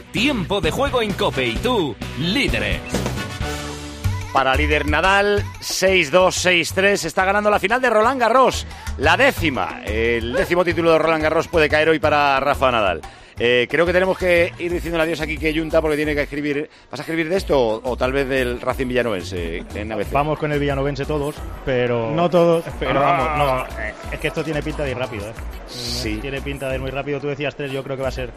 Tiempo de juego en COPE y tú, líderes. Para líder Nadal, 6-2, 6-3, está ganando la final de Roland Garros, la 10ª. El 10º título de Roland Garros puede caer hoy para Rafa Nadal. Creo que tenemos que ir diciendo adiós aquí que Junta porque tiene que escribir. ¿Vas a escribir de esto o tal vez del Racing Villanovense en ABC? Vamos con el Villanovense todos, pero... No todos. Pero vamos, no, es que esto tiene pinta de ir rápido, ¿eh? Sí. Tiene pinta de ir muy rápido. Tú decías 3, yo creo que va a ser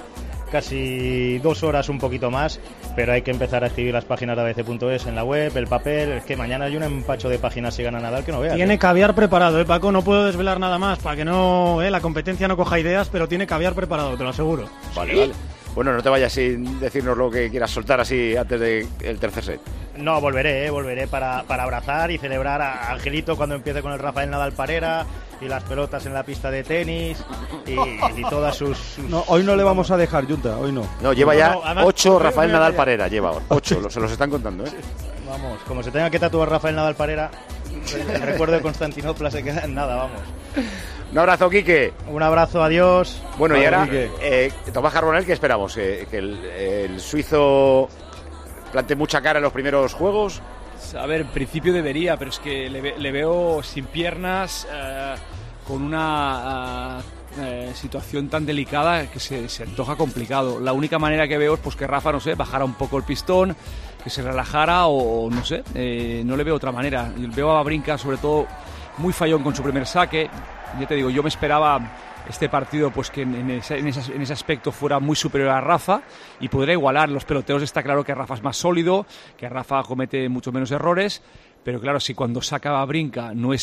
casi 2 horas, un poquito más, pero hay que empezar a escribir las páginas de abc.es en la web, el papel. Es que mañana hay un empacho de páginas si gana Nadal que no veas. Tiene caviar preparado, Paco, no puedo desvelar nada más para que no la competencia no coja ideas, pero tiene caviar preparado, te lo aseguro. Vale, vale. Bueno, no te vayas sin decirnos lo que quieras soltar así antes del tercer set. No, volveré para abrazar y celebrar a Angelito cuando empiece con el Rafael Nadal Parera y las pelotas en la pista de tenis y todas sus... No, hoy no le vamos a dejar, Junta, hoy no. No, lleva ya además, 8 Rafael Nadal Parera, lleva 8, se los están contando, ¿eh? Vamos, como se tenga que tatuar Rafael Nadal Parera, el recuerdo de Constantinopla se queda en nada, vamos. Un abrazo, Quique. Un abrazo, adiós. Bueno, y ahora, Tomás Carbonell, ¿qué esperamos? ¿Que el suizo plante mucha cara en los primeros juegos? A ver, en principio debería, pero es que le veo sin piernas, con una situación tan delicada que se antoja complicado. La única manera que veo es pues que Rafa, no sé, bajara un poco el pistón, que se relajara o no sé, no le veo otra manera. Veo a Wawrinka sobre todo muy fallón con su primer saque. Ya te digo, yo me esperaba este partido pues que en ese aspecto fuera muy superior a Rafa y podría igualar. Los peloteos está claro que Rafa es más sólido, que Rafa comete mucho menos errores, pero claro, si cuando saca a Wawrinka no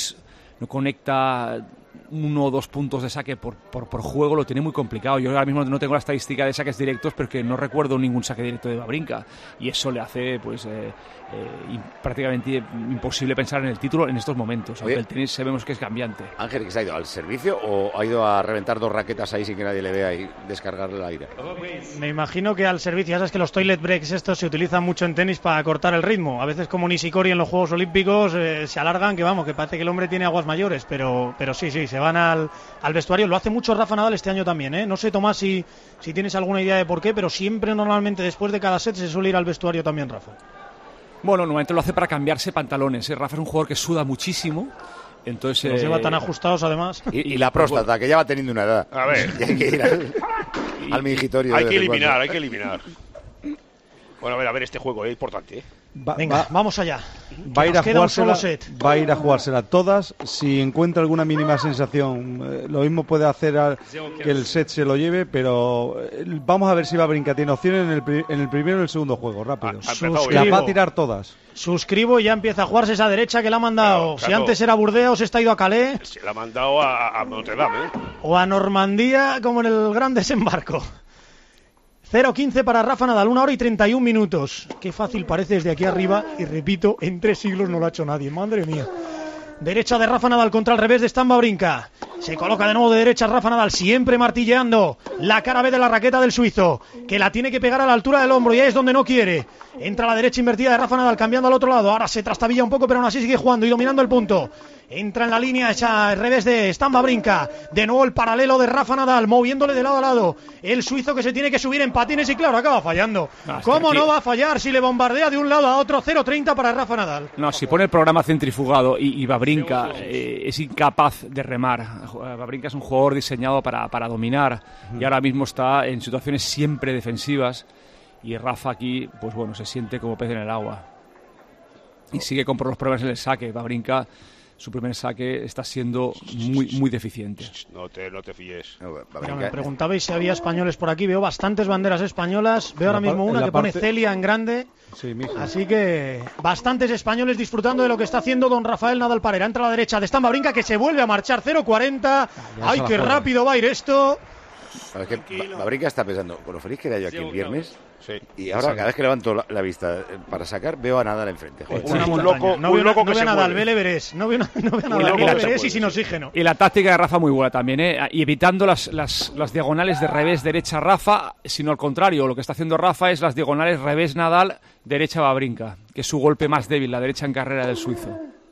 conecta 1 o 2 puntos de saque por juego, lo tiene muy complicado. Yo ahora mismo no tengo la estadística de saques directos, pero que no recuerdo ningún saque directo de Wawrinka y eso le hace pues prácticamente imposible pensar en el título en estos momentos. Aunque el tenis sabemos que es cambiante. Ángel, ¿que se ha ido al servicio o ha ido a reventar 2 raquetas ahí sin que nadie le vea y descargarle el aire? Me imagino que al servicio, ya sabes que los toilet breaks estos se utilizan mucho en tenis para cortar el ritmo. A veces como Nishikori en los Juegos Olímpicos se alargan, que parece que el hombre tiene aguas mayores, pero sí, se van al vestuario. Lo hace mucho Rafa Nadal este año también, ¿eh? No sé, Tomás, si tienes alguna idea de por qué, pero siempre normalmente después de cada set se suele ir al vestuario también Rafa. Bueno, normalmente lo hace para cambiarse pantalones. Rafa es un jugador que suda muchísimo. Entonces, los lleva tan ajustados además. Y la próstata, que ya va teniendo una edad. A ver. Y hay que ir al mingitorio. Hay que eliminar. Bueno, a ver, este juego es importante, ¿eh? Venga, vamos allá. Va a ir a jugársela todas. Si encuentra alguna mínima sensación, lo mismo puede hacer que el set se lo lleve, pero vamos a ver si Wawrinka tiene opciones en el primero y el segundo juego, rápido. Las va a tirar todas. Suscribo y ya empieza a jugarse esa derecha que le ha mandado. Claro. Si antes era Burdeos, está ido a Calais. Se la ha mandado a Notre Dame, ¿eh? O a Normandía, como en el gran desembarco. 0-15 para Rafa Nadal, 1 hora y 31 minutos. Qué fácil parece desde aquí arriba. Y repito, en 3 siglos no lo ha hecho nadie. Madre mía. Derecha de Rafa Nadal contra el revés de Stan Wawrinka. Se coloca de nuevo de derecha Rafa Nadal, siempre martilleando la cara B de la raqueta del suizo, que la tiene que pegar a la altura del hombro y ahí es donde no quiere. Entra la derecha invertida de Rafa Nadal, cambiando al otro lado. Ahora se trastabilla un poco, pero aún así sigue jugando y dominando el punto. Entra en la línea esa al revés de Stan Wawrinka. De nuevo el paralelo de Rafa Nadal, moviéndole de lado a lado. El suizo que se tiene que subir en patines y claro, acaba fallando. ¿Cómo no va a fallar si le bombardea de un lado a otro? 0-30 para Rafa Nadal. No, si pone el programa centrifugado y Wawrinka es incapaz de remar. Wawrinka es un jugador diseñado para dominar y ahora mismo está en situaciones siempre defensivas y Rafa aquí, pues bueno, se siente como pez en el agua. Y sigue con los problemas en el saque. Wawrinka, su primer saque está siendo muy deficiente. No te fíes. Me preguntabais si había españoles por aquí. Veo bastantes banderas españolas. Veo ahora mismo una que pone Celia en grande. Sí, así que bastantes españoles disfrutando de lo que está haciendo don Rafael Nadal Parera. Entra a la derecha de Stan Wawrinka, que se vuelve a marchar. 0-40. ¡Ay, qué rápido va a ir esto! Es que Wawrinka está pensando, con lo feliz que era yo aquí el viernes, sí, y ahora cada vez que levanto la vista para sacar, veo a Nadal enfrente. Un loco que se Nadal, ve el Everest. No veo a Nadal, ve el Everest y sin oxígeno. Y la táctica de Rafa muy buena también, y evitando las diagonales de revés, derecha Rafa, sino al contrario, lo que está haciendo Rafa es las diagonales revés Nadal, derecha Wawrinka, que es su golpe más débil, la derecha en carrera del suizo.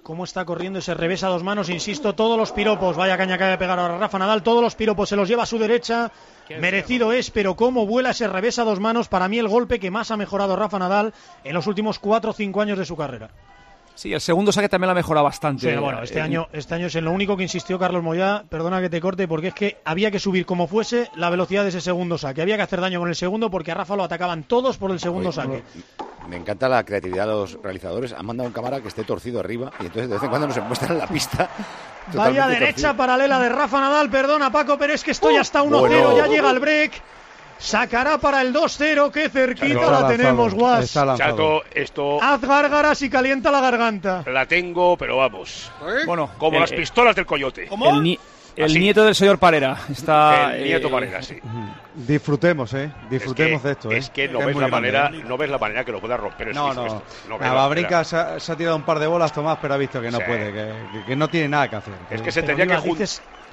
cómo está corriendo ese revés a 2 manos, insisto, todos los piropos, vaya caña que ha de pegar ahora Rafa Nadal, todos los piropos se los lleva a su derecha, merecido es, pero cómo vuela ese revés a 2 manos, para mí el golpe que más ha mejorado Rafa Nadal en los últimos 4 o 5 años de su carrera. Sí, el segundo saque también lo ha mejorado bastante. Sí, bueno, este año es en lo único que insistió Carlos Moyá, perdona que te corte, porque es que había que subir como fuese la velocidad de ese segundo saque, había que hacer daño con el segundo porque a Rafa lo atacaban todos por el segundo saque. Me encanta la creatividad de los realizadores, han mandado un cámara que esté torcido arriba y entonces de vez en cuando nos muestran la pista. Vaya derecha torcido. Paralela de Rafa Nadal, perdona Paco, pero es que estoy hasta 1-0, bueno. Ya llega el break. Sacará para el 2-0, qué cerquita la tenemos, Guas. Chato, esto... Haz gárgaras y calienta la garganta. La tengo, pero vamos. Bueno, como las pistolas del coyote. ¿Cómo? El nieto del señor Parera. Está, el nieto Parera, sí. Disfrutemos, disfrutemos de esto. Es que no ves la manera que lo pueda romper. No. Wawrinka se ha tirado un par de bolas, Tomás, pero ha visto que no puede, que no tiene nada que hacer. Es que se tendría que juntar...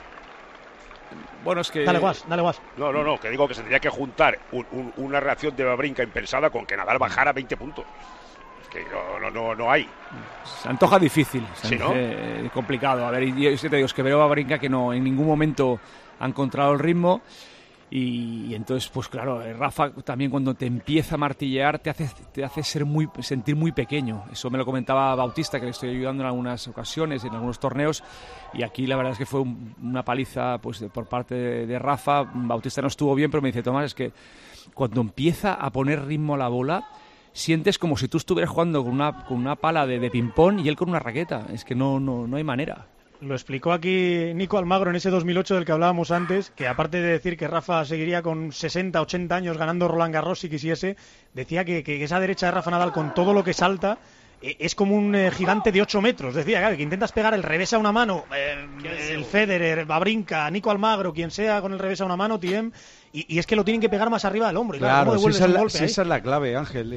Bueno, es que... Dale, Guas. No, que digo que se tendría que juntar una reacción de Wawrinka impensada con que Nadal bajara 20 puntos. Que no hay. Se antoja difícil, sí, ¿no? Complicado. A ver, yo te digo, es que veo a Wawrinka que no en ningún momento ha encontrado el ritmo y entonces, pues claro, Rafa también cuando te empieza a martillear te hace sentir muy pequeño. Eso me lo comentaba Bautista, que le estoy ayudando en algunas ocasiones, en algunos torneos, y aquí la verdad es que fue una paliza pues por parte de Rafa. Bautista no estuvo bien, pero me dice, Tomás, es que cuando empieza a poner ritmo a la bola, sientes como si tú estuvieras jugando con una pala de ping-pong y él con una raqueta. Es que no hay manera. Lo explicó aquí Nico Almagro en ese 2008 del que hablábamos antes, que aparte de decir que Rafa seguiría con 60, 80 años ganando Roland Garros si quisiese, decía que esa derecha de Rafa Nadal con todo lo que salta es como un gigante de 8 metros. Decía, claro, que intentas pegar el revés a una mano, el Federer, Wawrinka, Nico Almagro, quien sea con el revés a una mano, Thiem, y es que lo tienen que pegar más arriba del hombro. Claro, esa es la clave, Ángel,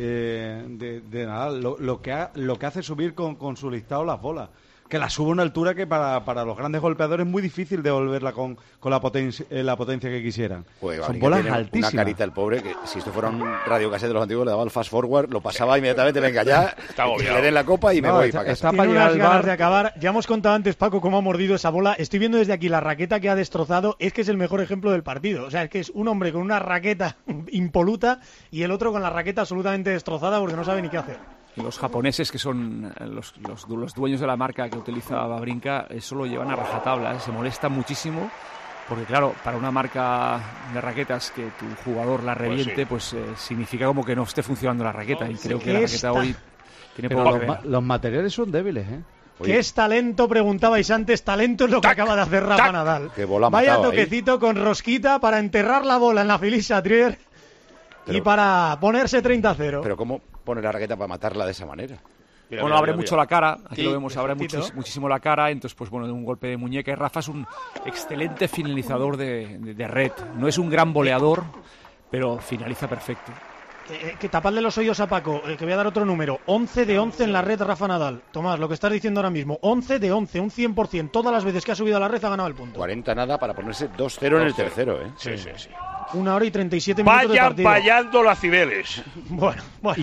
de Nadal, lo que hace subir con su listado las bolas. Que la sube a una altura que para los grandes golpeadores es muy difícil devolverla con la potencia que quisieran. Pues, son bolas altísimas. Una carita el pobre, que si esto fuera un radiocassette de los antiguos le daba el fast forward, lo pasaba inmediatamente, venga ya, le den la copa y me voy para casa. Está para llegar al bar de acabar. Ya hemos contado antes, Paco, cómo ha mordido esa bola. Estoy viendo desde aquí la raqueta que ha destrozado. Es que es el mejor ejemplo del partido. O sea, es que es un hombre con una raqueta impoluta y el otro con la raqueta absolutamente destrozada porque no sabe ni qué hacer. Los japoneses, que son los dueños de la marca que utiliza Wawrinka, eso lo llevan a rajatabla, se molesta muchísimo, porque claro, para una marca de raquetas que tu jugador la reviente, pues significa como que no esté funcionando la raqueta, y creo que la raqueta hoy tiene poco que ver. Los materiales son débiles, Oye. ¿Qué es talento? Preguntabais antes. Talento es lo que acaba de hacer Rafa Nadal. Vaya toquecito ahí con rosquita para enterrar la bola en la Felice Chatrier y para ponerse 30-0. Pero ¿cómo pone la raqueta para matarla de esa manera? Bueno, abre mucho la cara, aquí lo vemos, abre muchísimo la cara, entonces pues bueno, de un golpe de muñeca. Y Rafa es un excelente finalizador de red, no es un gran voleador, pero finaliza perfecto. Que tapadle los oídos a Paco, que voy a dar otro número. 11 de 11 en la red Rafa Nadal. Tomás, lo que estás diciendo ahora mismo, 11 de 11, un 100%. Todas las veces que ha subido a la red ha ganado el punto. 40 nada para ponerse 2-0 en el tercero, Sí. 1 hora y 37 minutos de partido. Vayan fallando las Cibeles. Bueno.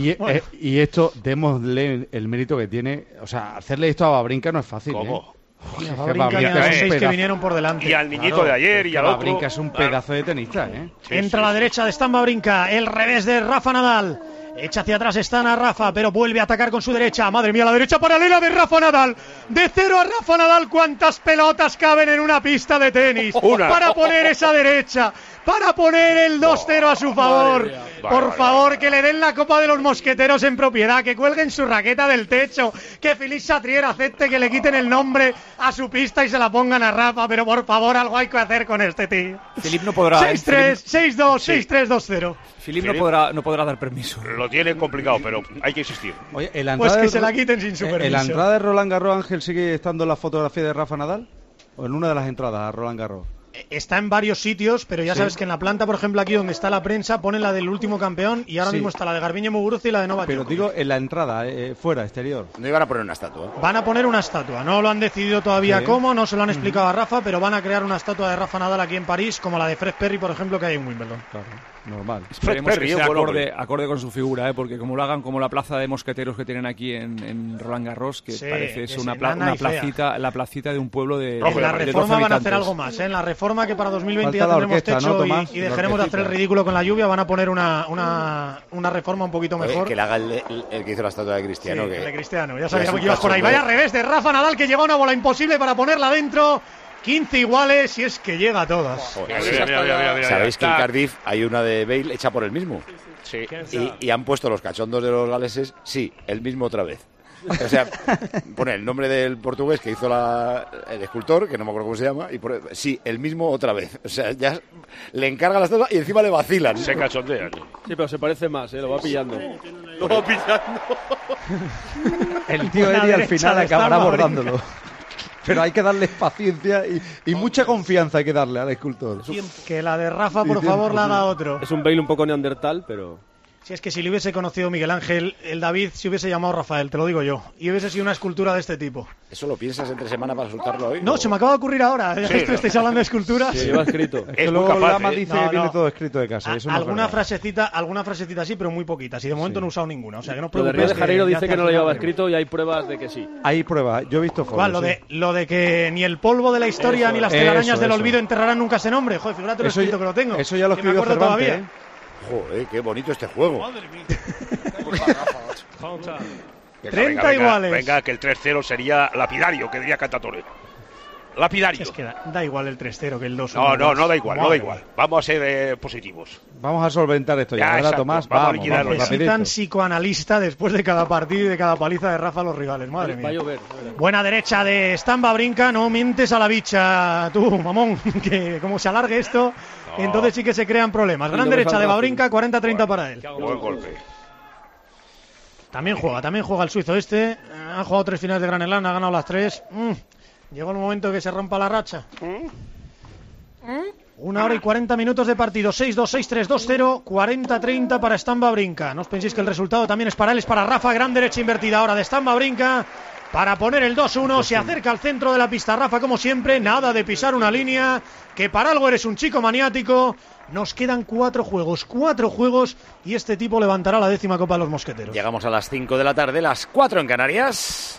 Y esto, démosle el mérito que tiene. O sea, hacerle esto a Wawrinka no es fácil. ¿Cómo? Wawrinka y a los 6 que vinieron por delante. Y al niñito de ayer y al otro. Wawrinka es un pedazo de tenista, Entra a la derecha de Stan Wawrinka, el revés de Rafa Nadal. Echa hacia atrás Stan a Rafa, pero vuelve a atacar con su derecha. Madre mía, la derecha paralela de Rafa Nadal. De 0 a Rafa Nadal, ¿cuántas pelotas caben en una pista de tenis? Para poner esa derecha, para poner el 2-0 a su favor. Por favor, que le den la Copa de los Mosqueteros en propiedad, que cuelguen su raqueta del techo, que Felice Chatrier acepte que le quiten el nombre a su pista y se la pongan a Rafa, pero por favor, algo hay que hacer con este tío. Philippe no podrá. 6-3, 6-2, 6-3, 2-0. Philippe no podrá dar permiso. Lo tiene complicado, pero hay que insistir. Oye, pues que se la quiten sin su permiso. ¿En la entrada de Roland Garros, Ángel, sigue estando la fotografía de Rafa Nadal? ¿O en una de las entradas a Roland Garros? Está en varios sitios, pero ya sabes que en la planta, por ejemplo, aquí donde está la prensa, ponen la del último campeón y ahora mismo está la de Garbiñe Muguruza y la de Novak Pero Djokovic. digo, en la entrada, fuera, exterior. No iban a poner una estatua. Van a poner una estatua, no lo han decidido todavía cómo, no se lo han explicado a Rafa, pero van a crear una estatua de Rafa Nadal aquí en París, como la de Fred Perry, por ejemplo, que hay en Wimbledon. Claro. Normal. Esperemos que sea acorde con su figura, porque como lo hagan como la plaza de mosqueteros que tienen aquí en Roland Garros, que parece es una placita, la placita de un pueblo de en la reforma van a hacer algo más, En la reforma que para 2020 ya tendremos techo, ¿no, y dejaremos de hacer el ridículo con la lluvia, van a poner una reforma un poquito mejor. Que le haga el que hizo la estatua de Cristiano. Sí, el de Cristiano, ya sabíamos que ibas por ahí. Vaya revés de Rafa Nadal, que llegó a una bola imposible para ponerla dentro. 15 iguales y es que llega a todas. ¿Sabéis que en Cardiff hay una de Bale hecha por él mismo? Sí. Y han puesto los cachondos de los galeses, sí, el mismo otra vez. O sea, pone el nombre del portugués que hizo el escultor, que no me acuerdo cómo se llama, y pone, sí, el mismo otra vez. O sea, ya le encarga las cosas y encima le vacilan. Se cachondean. Sí, pero se parece más, lo va pillando. El tío Eri al final acabará abordándolo. Pero hay que darle paciencia y mucha confianza hay que darle al escultor. Que la de Rafa, por favor, la haga otro. Es un Bale un poco neandertal, pero... Si es que si le hubiese conocido Miguel Ángel, el David se hubiese llamado Rafael, te lo digo yo. Y hubiese sido una escultura de este tipo. ¿Eso lo piensas entre semana para soltarlo hoy? No, se me acaba de ocurrir ahora. Estáis hablando de esculturas. Sí, lleva escrito. Es que luego Lama dice que viene todo escrito de casa. Eso alguna frasecita sí, pero muy poquitas. Y de momento no he usado ninguna. O sea, que no os preocupéis. Lo de Río de Janeiro dice que no lo llevaba escrito y hay pruebas de que sí. Hay pruebas, yo he visto fotos. Lo de que ni el polvo de la historia ni las telarañas del olvido enterrarán nunca ese nombre. Joder, fíjate lo escrito que lo tengo. Eso ya lo escribió Cervantes, todavía. Joder, qué bonito este juego. Madre mía. 30 iguales. Venga, que el 3-0 sería lapidario, que diría Cantatorero. Lapidario. Es que da igual el 3-0 que el 2-1. No da igual, Vamos a ser positivos. Vamos a solventar esto ya, ¿verdad, Tomás? Vamos a liquidarlo. Necesitan psicoanalista después de cada partido y de cada paliza de Rafa a los rivales. Madre mía. Buena derecha de Stamba Brinca. No mientes a la bicha, tú, mamón. Que como se alargue esto, entonces sí que se crean problemas. Gran derecha de Babrinka, 40-30 para él. Buen golpe. También juega el suizo este. Ha jugado 3 finales de Grand Slam, ha ganado las 3. Llegó el momento que se rompa la racha. 1 hora y 40 minutos de partido. 6-2, 6-3, 2-0, 40-30 para Stamba Brinca. No os penséis que el resultado también es para él, es para Rafa. Gran derecha invertida ahora de Stamba Brinca para poner el 2-1. Se acerca al centro de la pista Rafa, como siempre. Nada de pisar una línea, que para algo eres un chico maniático. Nos quedan 4 juegos y este tipo levantará la 10ª Copa de los Mosqueteros. Llegamos a las 5 de la tarde, las 4 en Canarias.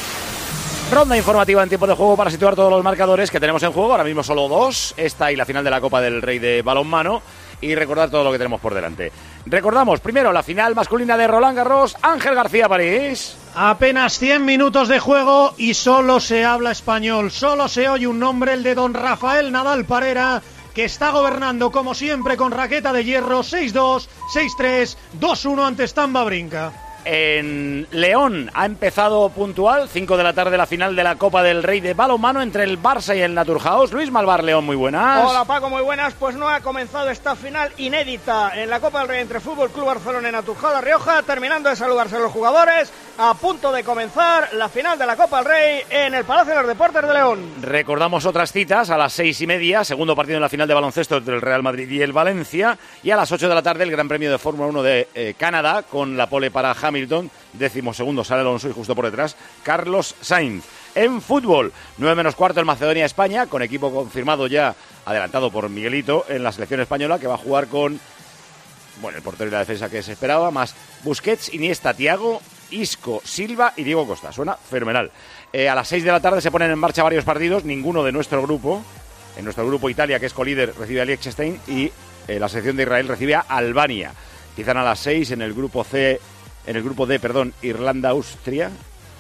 Ronda informativa en tiempo de juego para situar todos los marcadores que tenemos en juego. Ahora mismo solo 2, esta y la final de la Copa del Rey de balonmano. Y recordar todo lo que tenemos por delante. Recordamos primero la final masculina de Roland Garros. Ángel García París. Apenas 100 minutos de juego y solo se habla español. Solo se oye un nombre, el de don Rafael Nadal Parera, que está gobernando como siempre con raqueta de hierro. 6-2, 6-3, 2-1 ante Stamba Brinca. En León ha empezado puntual, 5 de la tarde la final de la Copa del Rey de balonmano entre el Barça y el Naturhaus. Luis Malvar, León, muy buenas. Hola Paco, muy buenas. Pues no ha comenzado esta final inédita en la Copa del Rey entre Fútbol Club Barcelona y Naturhaus La Rioja, terminando de saludarse los jugadores, a punto de comenzar la final de la Copa del Rey en el Palacio de los Deportes de León. Recordamos otras citas: a las 6:30, segundo partido en la final de baloncesto entre el Real Madrid y el Valencia, y a las 8 de la tarde el Gran Premio de Fórmula 1 de Canadá, con la pole para Hamilton, 12º sale Alonso y justo por detrás Carlos Sainz. En fútbol, 9:15 el Macedonia-España, con equipo confirmado ya, adelantado por Miguelito en la selección española, que va a jugar con, bueno, el portero y la defensa que se esperaba, más Busquets, Iniesta, Thiago, Isco, Silva y Diego Costa. Suena fenomenal. A las 6 de la tarde se ponen en marcha varios partidos, ninguno de nuestro grupo. En nuestro grupo Italia, que es colíder, recibe a Liechtenstein, y la selección de Israel recibe a Albania. Empiezan a las 6 en el grupo C. En el grupo D, Irlanda, Austria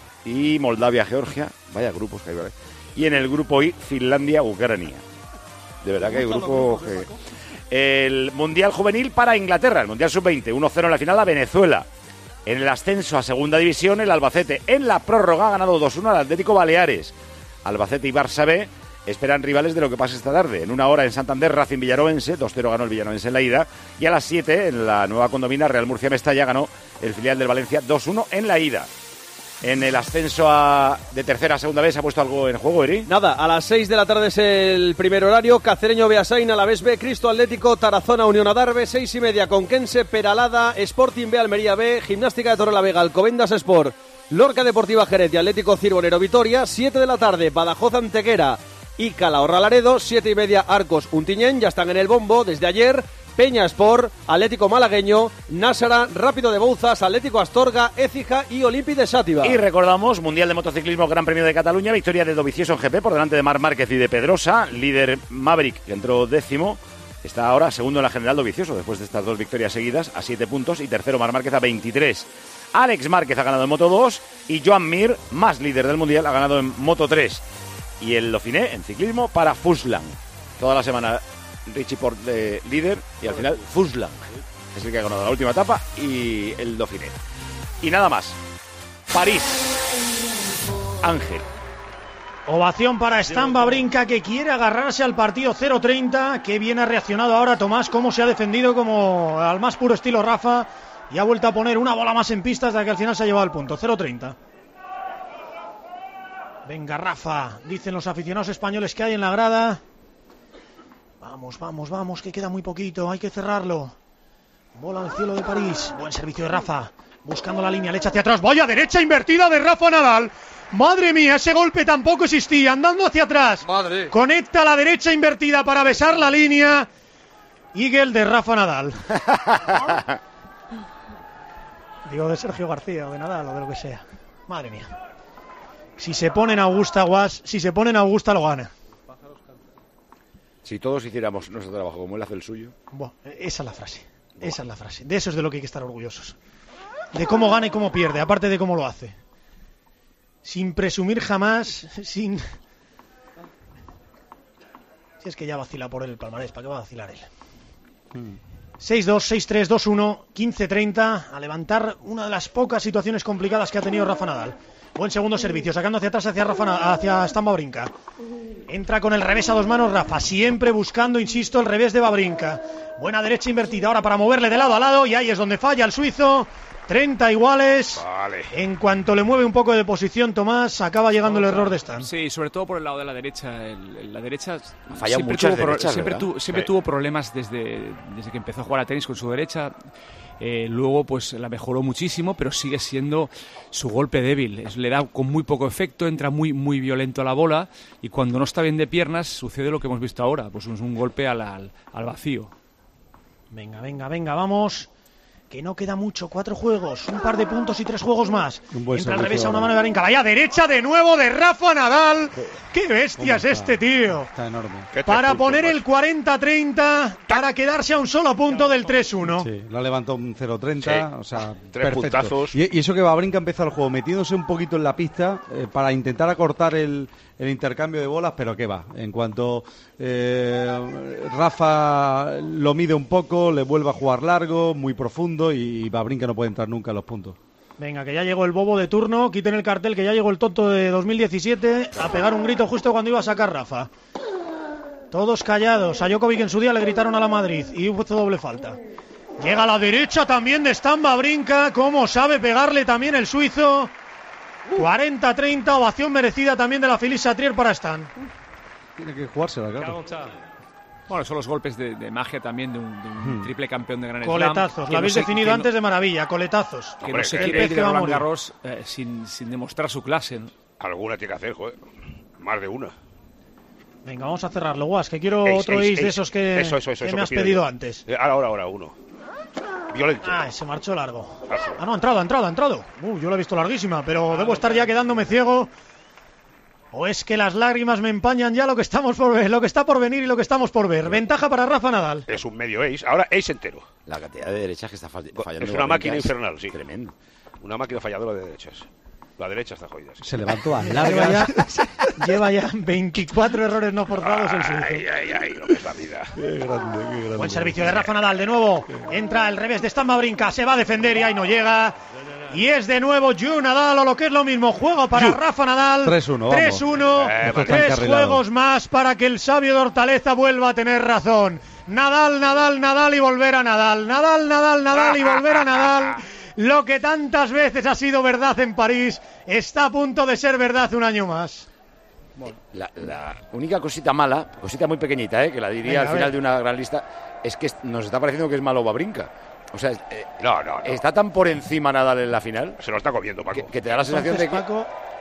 y Moldavia, Georgia. Vaya grupos que hay, ¿vale? Y en el grupo I, Finlandia, Ucrania. De verdad que hay grupos que... El Mundial Juvenil para Inglaterra, el Mundial Sub-20, 1-0 en la final a Venezuela. En el ascenso a Segunda División, el Albacete en la prórroga ha ganado 2-1 al Atlético Baleares. Albacete y Barça B esperan rivales de lo que pasa esta tarde. En 1 hora en Santander, Racing Villanovense, 2-0 ganó el Villanovense en la ida. Y a las 7, en la nueva condomina, Real Murcia Mestalla ganó el filial del Valencia 2-1 en la ida. En el ascenso de tercera a segunda vez, ¿se ha puesto algo en juego, Eri? Nada, a las 6 de la tarde es el primer horario. Cacereño Beasain, Alavés B, Cristo Atlético, Tarazona Unión Adarve, 6:30 Conquense, Peralada, Sporting B, Almería B, Gimnástica de Torrelavega, Alcobendas Sport, Lorca Deportiva Jerez y Atlético Cirbonero Vitoria. 7 de la tarde, Badajoz Antequera y Calahorra Laredo. 7:30 Arcos Untiñén, ya están en el bombo desde ayer. Peña Sport, Atlético Malagueño, Násara, Rápido de Bouzas, Atlético Astorga, Écija y Olympi de Xàtiva. Y recordamos, Mundial de Motociclismo, Gran Premio de Cataluña, victoria de Dovizioso en GP por delante de Marc Márquez y de Pedrosa, líder Maverick, que entró 10º, está ahora segundo en la general Dovizioso, después de estas 2 victorias seguidas, a 7 puntos, y tercero Marc Márquez a 23. Alex Márquez ha ganado en Moto 2 y Joan Mir, más líder del Mundial, ha ganado en Moto 3. Y el Dauphiné en ciclismo para Fuslan. Toda la semana Richie Port de líder y al final Fuslan es el que ha ganado la última etapa y el Dauphiné. Y nada más. París. Ángel. Ovación para Stan Wawrinka, que quiere agarrarse al partido 0-30. Qué bien ha reaccionado ahora Tomás, cómo se ha defendido como al más puro estilo Rafa. Y ha vuelto a poner una bola más en pista hasta que al final se ha llevado el punto. 0-30. Venga, Rafa, dicen los aficionados españoles que hay en la grada. Vamos, vamos, vamos, que queda muy poquito, hay que cerrarlo. Bola al cielo de París. Buen servicio de Rafa, buscando la línea, le echa hacia atrás. Vaya derecha invertida de Rafa Nadal. Madre mía, ese golpe tampoco existía, andando hacia atrás. Madre. Conecta la derecha invertida para besar la línea. Eagle de Rafa Nadal. Digo, de Sergio García o de Nadal o de lo que sea. Madre mía. Si se pone en Augusta, lo gana. Si todos hiciéramos nuestro trabajo como él hace el suyo. Bueno, esa es la frase. Esa es la frase. De eso es de lo que hay que estar orgullosos. De cómo gana y cómo pierde, aparte de cómo lo hace. Sin presumir jamás, sin... Si es que ya vacila por él el palmarés, ¿para qué va a vacilar él? 6-2, 6-3, 2-1, 15-30, a levantar una de las pocas situaciones complicadas que ha tenido Rafa Nadal. Buen segundo servicio, sacando hacia atrás hacia Stan Wawrinka. Entra con el revés a 2 manos Rafa, siempre buscando, insisto, el revés de Wawrinka. Buena derecha invertida ahora para moverle de lado a lado, y ahí es donde falla el suizo. 30 iguales. Vale. En cuanto le mueve un poco de posición Tomás, acaba llegando el error de Stan. Sí, sobre todo por el lado de la derecha. La derecha falla muchas derechas, siempre tuvo problemas desde que empezó a jugar a tenis con su derecha. Luego pues la mejoró muchísimo, pero sigue siendo su golpe débil. Le da con muy poco efecto, entra muy violento a la bola, y cuando no está bien de piernas sucede lo que hemos visto ahora, pues es un golpe al vacío. Venga, vamos. Que no queda mucho, 4 juegos, un par de puntos y 3 juegos más. Entra al revés a una mano de Wawrinka, vaya derecha de nuevo de Rafa Nadal. ¡Qué bestia es este tío! Está enorme. Para poner el 40-30, para quedarse a un solo punto del 3-1. Sí, lo ha levantado un 0-30, sí. O sea, 3 perfecto. puntazos. Y eso que Wawrinka empezó el juego metiéndose un poquito en la pista para intentar acortar el intercambio de bolas, pero qué va. En cuanto Rafa lo mide un poco, le vuelve a jugar largo, muy profundo, y Wawrinka no puede entrar nunca en los puntos. Venga, que ya llegó el bobo de turno, quiten el cartel, que ya llegó el tonto de 2017 a pegar un grito justo cuando iba a sacar Rafa. Todos callados. A Djokovic en su día le gritaron a la Madrid y hubo doble falta. Llega a la derecha también de Stan Wawrinka, cómo sabe pegarle también el suizo. 40-30, ovación merecida también de la Félix Satrier para Stan. Tiene que jugársela, claro. Bueno, son los golpes de magia también de un triple campeón de Gran Slam. Coletazos, lo habéis definido antes de maravilla, coletazos. Que no se quiere ir de Roland Garros sin demostrar su clase, ¿no? Alguna tiene que hacer, joder. Más de una. Venga, vamos a cerrarlo, Guas, que quiero otro ace de esos que me has pedido antes. Ahora, uno. Violento. Se marchó largo. No, ha entrado. Yo lo he visto larguísima, pero debo estar ya quedándome ciego. ¿O es que las lágrimas me empañan ya lo que estamos por ver, lo que está por venir y lo que estamos por ver? Ventaja para Rafa Nadal. Es un medio ace. Ahora ace entero. La cantidad de derechas que está fallando. Es una máquina infernal, sí. Tremendo. Una máquina falladora de derechas. La derecha está jodida. Sí. Se levantó a largas. Lleva ya 24 errores no forzados el suizo. Ay, lo que es la vida. Qué grande. Buen servicio de Rafa Nadal, de nuevo. Entra al revés de Stan Wawrinka, se va a defender y ahí no llega. Y es de nuevo Yu Nadal, o lo que es lo mismo, juego para Rafa Nadal. 3-1. 3 juegos más para que el sabio de Hortaleza vuelva a tener razón. Nadal y volver a Nadal. Nadal y volver a Nadal. Lo que tantas veces ha sido verdad en París está a punto de ser verdad un año más. La única cosita mala, cosita muy pequeñita, que la diría al final de una gran lista, es que nos está pareciendo que es malo Wawrinka. O sea, no. Está tan por encima Nadal en la final. Se lo está comiendo, Paco. Que te da la sensación de que... Paco,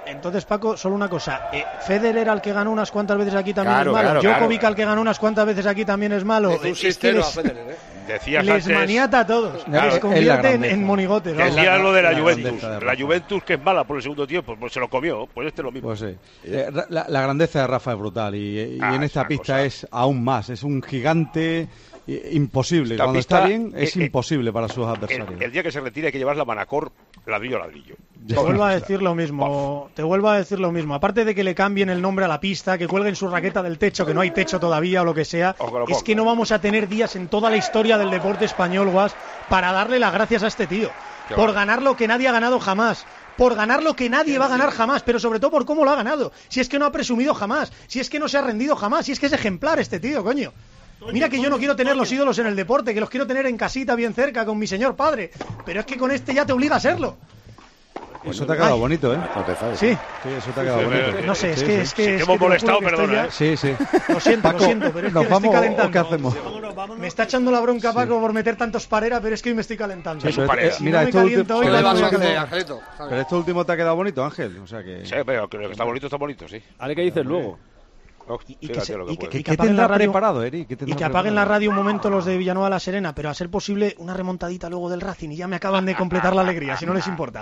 Entonces, Paco, solo una cosa. Federer, al que ganó unas cuantas veces aquí, también Claro, es malo. claro, Djokovic, claro. al que ganó unas cuantas veces aquí, también es malo. Hizo un Es que 6-0 a les, Federer, Decías les antes, maniata a todos. Claro, Les es la convierte grandeza. en monigotes. que vamos. decía lo de la la Juventus. grandeza de La Rafa. Juventus, que es mala por el segundo tiempo, pues se lo comió. Pues este es lo mismo. Pues sí. La grandeza de Rafa es brutal y en es esta una pista cosa. es aún más. Es un gigante imposible. Esta Cuando pista, está bien es imposible para sus adversarios. El día que se retire hay que llevar la Manacor ladrillo a ladrillo. Te vuelvo a decir lo mismo. Te vuelvo a decir lo mismo. Aparte de que le cambien el nombre a la pista, que cuelguen su raqueta del techo, que no hay techo todavía o lo que sea, O que lo es pongan. que no vamos a tener días en toda la historia del deporte español, Guas, para darle las gracias a este tío. Qué Por va. ganar lo que nadie ha ganado jamás. Por ganar lo que nadie va a ganar jamás, pero sobre todo por cómo lo ha ganado. Si es que no ha presumido jamás, si es que no se ha rendido jamás, si es que es ejemplar este tío, coño. Mira que yo no quiero tener los ídolos en el deporte, que los quiero tener en casita bien cerca con mi señor padre, pero es que con este ya te obliga a serlo. Eso te ha quedado bonito, ¿eh? No te enfades. Sí, Sí, eso te ha quedado Sí, bonito. no sé, es Sí, que sí. es que Si te es que hemos te lo juro molestado, que estoy perdona, ya- ¿eh? Sí, sí. Lo siento, Paco, pero es que ¿nos me estoy vamos o calentando. qué hacemos? Me está echando la bronca Paco por meter tantos Parera, pero es que hoy me estoy calentando. Sí, pero, Parera. Si mira, no me esto caliento último, hoy, ¿Qué la le vas a voy a hacer, quedar. Angelito? pero esto último te ha quedado bonito, Ángel. O sea que... Sí, pero creo que está bonito, sí. A ver qué dices luego. Oh, Y sí, que, tío, lo que puede. que ¿Qué apaguen tendrá la radio, preparado, Eri? ¿Qué y tendrá que apaguen la preparado? radio un momento los de Villanueva La Serena, pero a ser posible una remontadita luego del Racing y ya me acaban de completar la alegría, si no les importa.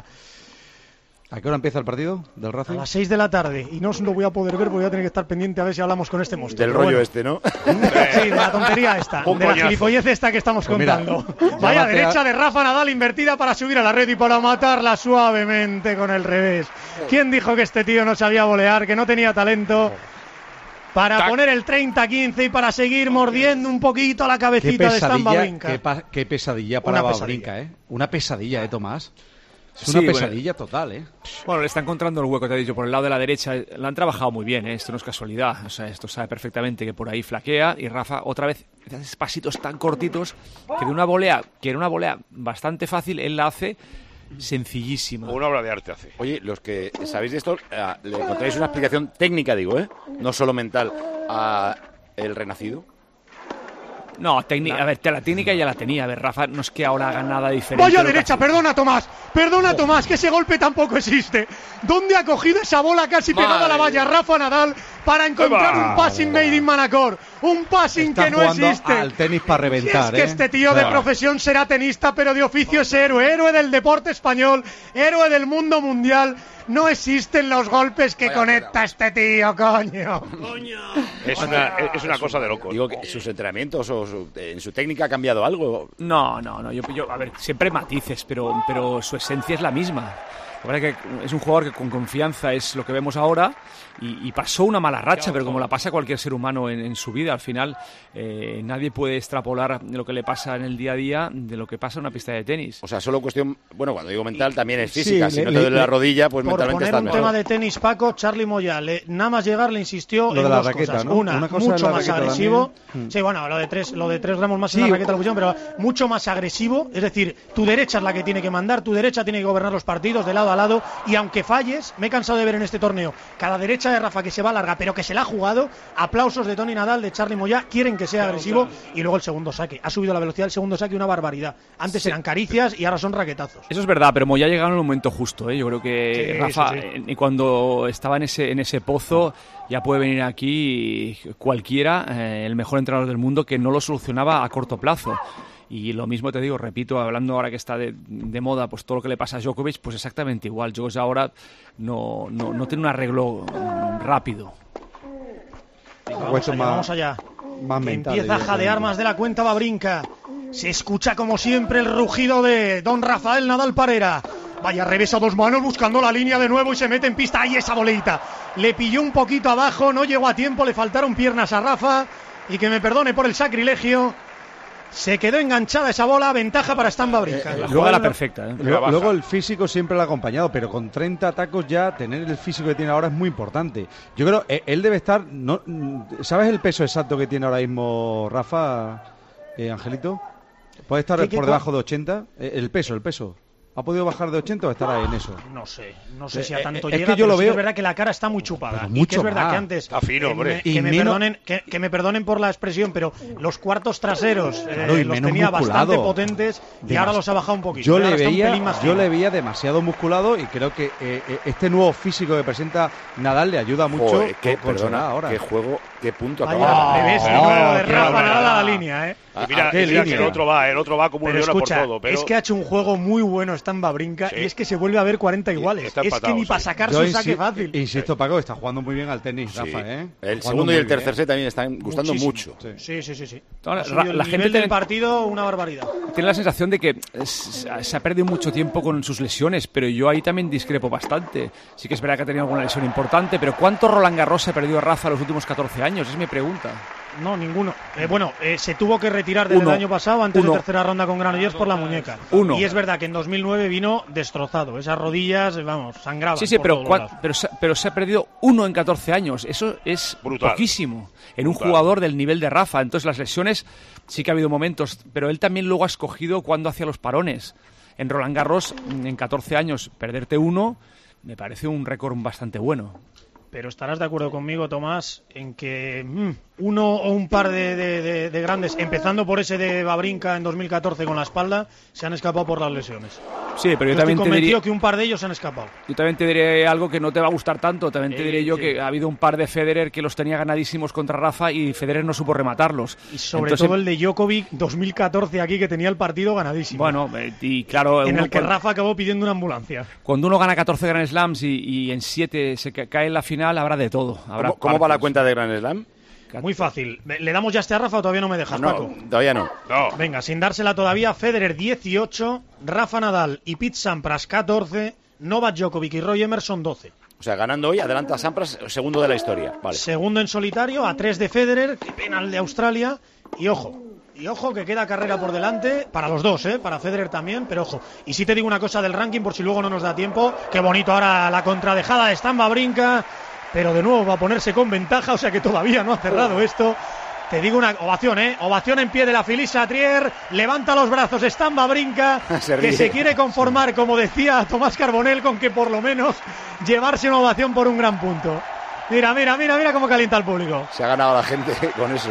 ¿A qué hora empieza el partido del A Racing? las 6 de la tarde y no os lo voy a poder ver porque voy a tener que estar pendiente a ver si hablamos con este monstruo. Del Pero rollo bueno. este, ¿no? Sí, de la tontería esta, Un de la coñazo. gilipollez esta que estamos Pues mira, contando. Vaya llámate derecha a- de Rafa Nadal invertida para subir a la red y para matarla suavemente con el revés. ¿Quién dijo que este tío no sabía volear, que no tenía talento? Para Tac. poner el 30-15 y para seguir mordiendo un poquito la Qué cabecita de Stan pesadilla, Wawrinka. qué pesadilla para Una Wawrinka, ¿eh? Una pesadilla, Tomás. Es Sí, una bueno. pesadilla total, ¿eh? Bueno, le está encontrando el hueco, te he dicho, por el lado de la derecha. Lo han trabajado muy bien, ¿eh? Esto no es casualidad. O sea, esto sabe perfectamente que por ahí flaquea y Rafa otra vez hace pasitos tan cortitos que de una volea, que era una volea bastante fácil, él la hace sencillísima. Una obra de arte hace. Oye, los que sabéis de esto, le encontráis una explicación técnica, digo, ¿eh? No solo mental, a el renacido. No, a ver, la técnica ya la tenía. A ver, Rafa no es que ahora haga nada diferente. Vaya de lo que derecha, hace. perdona Tomás, que ese golpe tampoco existe. ¿Dónde ha cogido esa bola casi pegada a la valla Rafa Nadal para encontrar ¡Eva! un passing made in Manacor? Un passing Está que no jugando existe. al tenis para Si reventar, es que ¿eh? este tío de profesión será tenista, pero de oficio es héroe del deporte español, héroe del mundo mundial. No existen los golpes que conecta este tío, coño. Es una cosa de loco. Digo que sus entrenamientos o en su técnica ha cambiado algo. No. Yo, a ver, siempre matices, pero su esencia es la misma. La verdad que es un jugador que con confianza es lo que vemos ahora y pasó una mala racha, pero como la pasa cualquier ser humano en su vida, al final nadie puede extrapolar de lo que le pasa en el día a día de lo que pasa en una pista de tenis. O sea, solo cuestión, bueno, cuando digo mental también es física. Sí, Si no te duele la rodilla, pues Por mentalmente poner estás un mejor. tema de tenis, Paco, Charlie Moya, nada más llegar le insistió Lo en de la dos raqueta, cosas. ¿no? Una Cosa es mucho la más raqueta agresivo. también. Sí, bueno, lo de 3 gramos más Sí. en la raqueta lo pusieron, pero mucho más agresivo. Es decir, tu derecha es la que tiene que mandar, tu derecha tiene que gobernar los partidos de lado a lado. Y aunque falles, me he cansado de ver en este torneo cada derecha de Rafa que se va larga, pero que se la ha jugado. Aplausos de Toni Nadal, de Charlie Moya, quieren que sea agresivo. Y luego el segundo saque. Ha subido la velocidad del segundo saque una barbaridad. Antes eran caricias y ahora son raquetazos. Eso es verdad, pero Moya ha llegado en el momento justo, ¿eh? Yo creo que Sí, Rafa, sí, sí. y cuando estaba en ese pozo, ya puede venir aquí cualquiera, el mejor entrenador del mundo, que no lo solucionaba a corto plazo. Y lo mismo te digo, repito, hablando ahora que está de moda, pues todo lo que le pasa a Djokovic, pues exactamente igual. Djokovic ahora no tiene un arreglo rápido. Vamos allá. Más Que mental, empieza a jadear más de la cuenta Wawrinka. Se escucha como siempre el rugido de don Rafael Nadal Parera. Vaya revés a dos manos buscando la línea de nuevo y se mete en pista. ¡Ahí esa boleita! Le pilló un poquito abajo, no llegó a tiempo, le faltaron piernas a Rafa. Y que me perdone por el sacrilegio. Se quedó enganchada esa bola, ventaja para Stan Wawrinka. La jugada perfecta, ¿eh? Luego el físico siempre lo ha acompañado, pero con 30 tacos ya tener el físico que tiene ahora es muy importante. Yo creo él debe estar, ¿sabes el peso exacto que tiene ahora mismo Rafa, Angelito? ¿Puede estar ¿Qué, por debajo de 80? El peso. ¿Ha podido bajar de 80 o estará en eso? No sé si a tanto es llega, que yo pero lo sí veo... es verdad que la cara está muy chupada. Pero Y mucho que es verdad más. que antes... Está fino, hombre. Que me perdonen por la expresión, pero los cuartos traseros Claro, y los menos tenía musculado. bastante potentes y ahora los ha bajado un poquito. Yo Ahora está un pelín más fino. le veía demasiado musculado y creo que este nuevo físico que presenta Nadal le ayuda mucho. Joder, perdona, ahora. qué juego, qué punto Vaya acaba. revés, Oh, de nuevo de qué Rafa barbaridad. Nadal a la línea, ¿eh? Y mira, qué y mira que línea. el otro va como un Pero león a por escucha, todo. Pero es que ha hecho un juego muy bueno Stan Wawrinka Sí. y es que se vuelve a ver 40 iguales. está Es que empatado, ni para sí. sacar Yo su saque fácil. Insisto, Paco, está jugando muy bien al tenis, Sí. Rafa, ¿eh? El Jugando segundo y el muy bien. tercer set también están gustando Muchísimo. mucho. Sí. Ahora, Ha subido el la nivel gente del partido, una barbaridad. Tiene la sensación de que se ha perdido mucho tiempo con sus lesiones, pero yo ahí también discrepo bastante. Sí que es verdad que ha tenido alguna lesión importante, pero ¿cuánto Roland Garros se ha perdido Rafa los últimos 14 años? Es mi pregunta. No, ninguno. Se tuvo que retirar desde el año pasado antes de tercera ronda con Granollers por la muñeca. Y es verdad que en 2009 vino destrozado. Esas rodillas, vamos, sangraban. Sí, por pero, todos lados. pero se ha perdido 1 en 14 años. Eso es Brutal. poquísimo en un Brutal. jugador del nivel de Rafa. Entonces las lesiones sí que ha habido momentos, pero él también luego ha escogido cuándo hacía los parones. En Roland Garros, en 14 años, perderte 1 me parece un récord bastante bueno. Pero estarás de acuerdo conmigo, Tomás, en que uno o un par de grandes, empezando por ese de Wawrinka en 2014 con la espalda, se han escapado por las lesiones. Sí, pero yo Estoy también te convencido diría, que un par de ellos se han escapado. yo también te diré algo que no te va a gustar tanto. También te diré yo sí. que ha habido un par de Federer que los tenía ganadísimos contra Rafa y Federer no supo rematarlos. Y sobre Entonces, todo el de Djokovic 2014 aquí, que tenía el partido ganadísimo. Bueno, y claro, en uno el que cuando- Rafa acabó pidiendo una ambulancia. Cuando uno gana 14 Grand Slams y en 7 se cae en la final, habrá de todo. Habrá ¿Cómo va la partes. cuenta de Grand Slam? Muy fácil. ¿Le damos ya a Rafa o todavía no me dejas, No, Paco? todavía no. no. Venga, sin dársela todavía, Federer 18, Rafa Nadal y Pete Sampras 14, Novak Djokovic y Roy Emerson 12. O sea, ganando hoy, adelanta a Sampras, segundo de la historia. Vale. Segundo en solitario, a 3 de Federer, qué pena el de Australia. Y ojo que queda carrera por delante para los dos, para Federer también, pero ojo. Y sí te digo una cosa del ranking, por si luego no nos da tiempo. Qué bonito ahora la contradejada de Stan Wawrinka, pero de nuevo va a ponerse con ventaja, o sea que todavía no ha cerrado esto. Te digo una ovación, ovación en pie de la Felicia Trier, levanta los brazos Stan Wawrinka, que se quiere conformar, como decía Tomás Carbonell, con que por lo menos llevarse una ovación por un gran punto. Mira cómo calienta el público. Se ha ganado la gente con eso,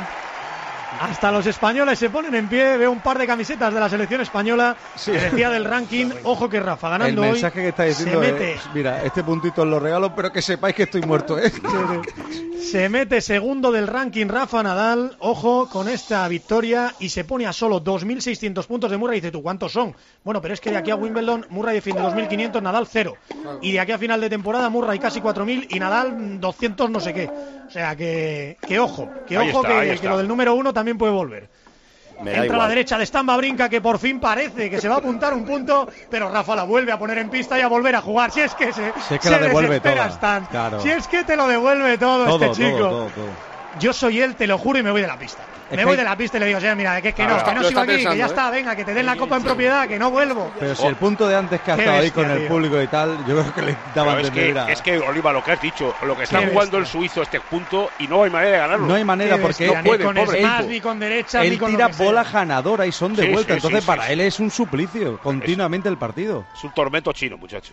Hasta los españoles se ponen en pie. Veo un par de camisetas de la selección española. Sí. Que decía del ranking. Ojo que Rafa ganando El hoy. mensaje que está diciendo se mete, es, mira, este puntito os lo regalo, pero que sepáis que estoy muerto, ¿eh? se mete segundo del ranking Rafa Nadal. Ojo con esta victoria. Y se pone a solo 2.600 puntos de Murray. Y dice tú, ¿cuántos son? Bueno, pero es que de aquí a Wimbledon Murray defiende 2.500, Nadal 0. Y de aquí a final de temporada Murray casi 4.000 y Nadal 200 no sé qué. O sea que ojo. Ahí está. Que lo del número 1 también puede volver. Me da Entra a igual. la derecha de Stan Wawrinka, que por fin parece que se va a apuntar un punto, pero Rafa la vuelve a poner en pista y a volver a jugar. Si es que se la devuelve desespera toda. Stan. Claro. Si es que te lo devuelve todo este chico. Todo. Yo soy él, te lo juro, y me voy de la pista. Es Me que voy hay- de la pista y le digo, mira, que Claro, no lo sigo está aquí, que pensando, ya está, venga, que te den la copa en propiedad, que no vuelvo. Pero si el punto de antes que ha Qué estado ahí bestia, con el tío. público y tal, yo creo que le daba a Pero entender. es que, Oliva, lo que has dicho, lo que está Qué jugando bestia. el suizo este punto y no hay manera de ganarlo. No hay manera Qué porque bestia, no puede, ni con pobre smash, tipo. ni con derechas, ni él con lo tira que sea. bola ganadora y son de Sí, vuelta. sí, Entonces sí, para sí. él es un suplicio continuamente el partido. Es un tormento chino, muchacho.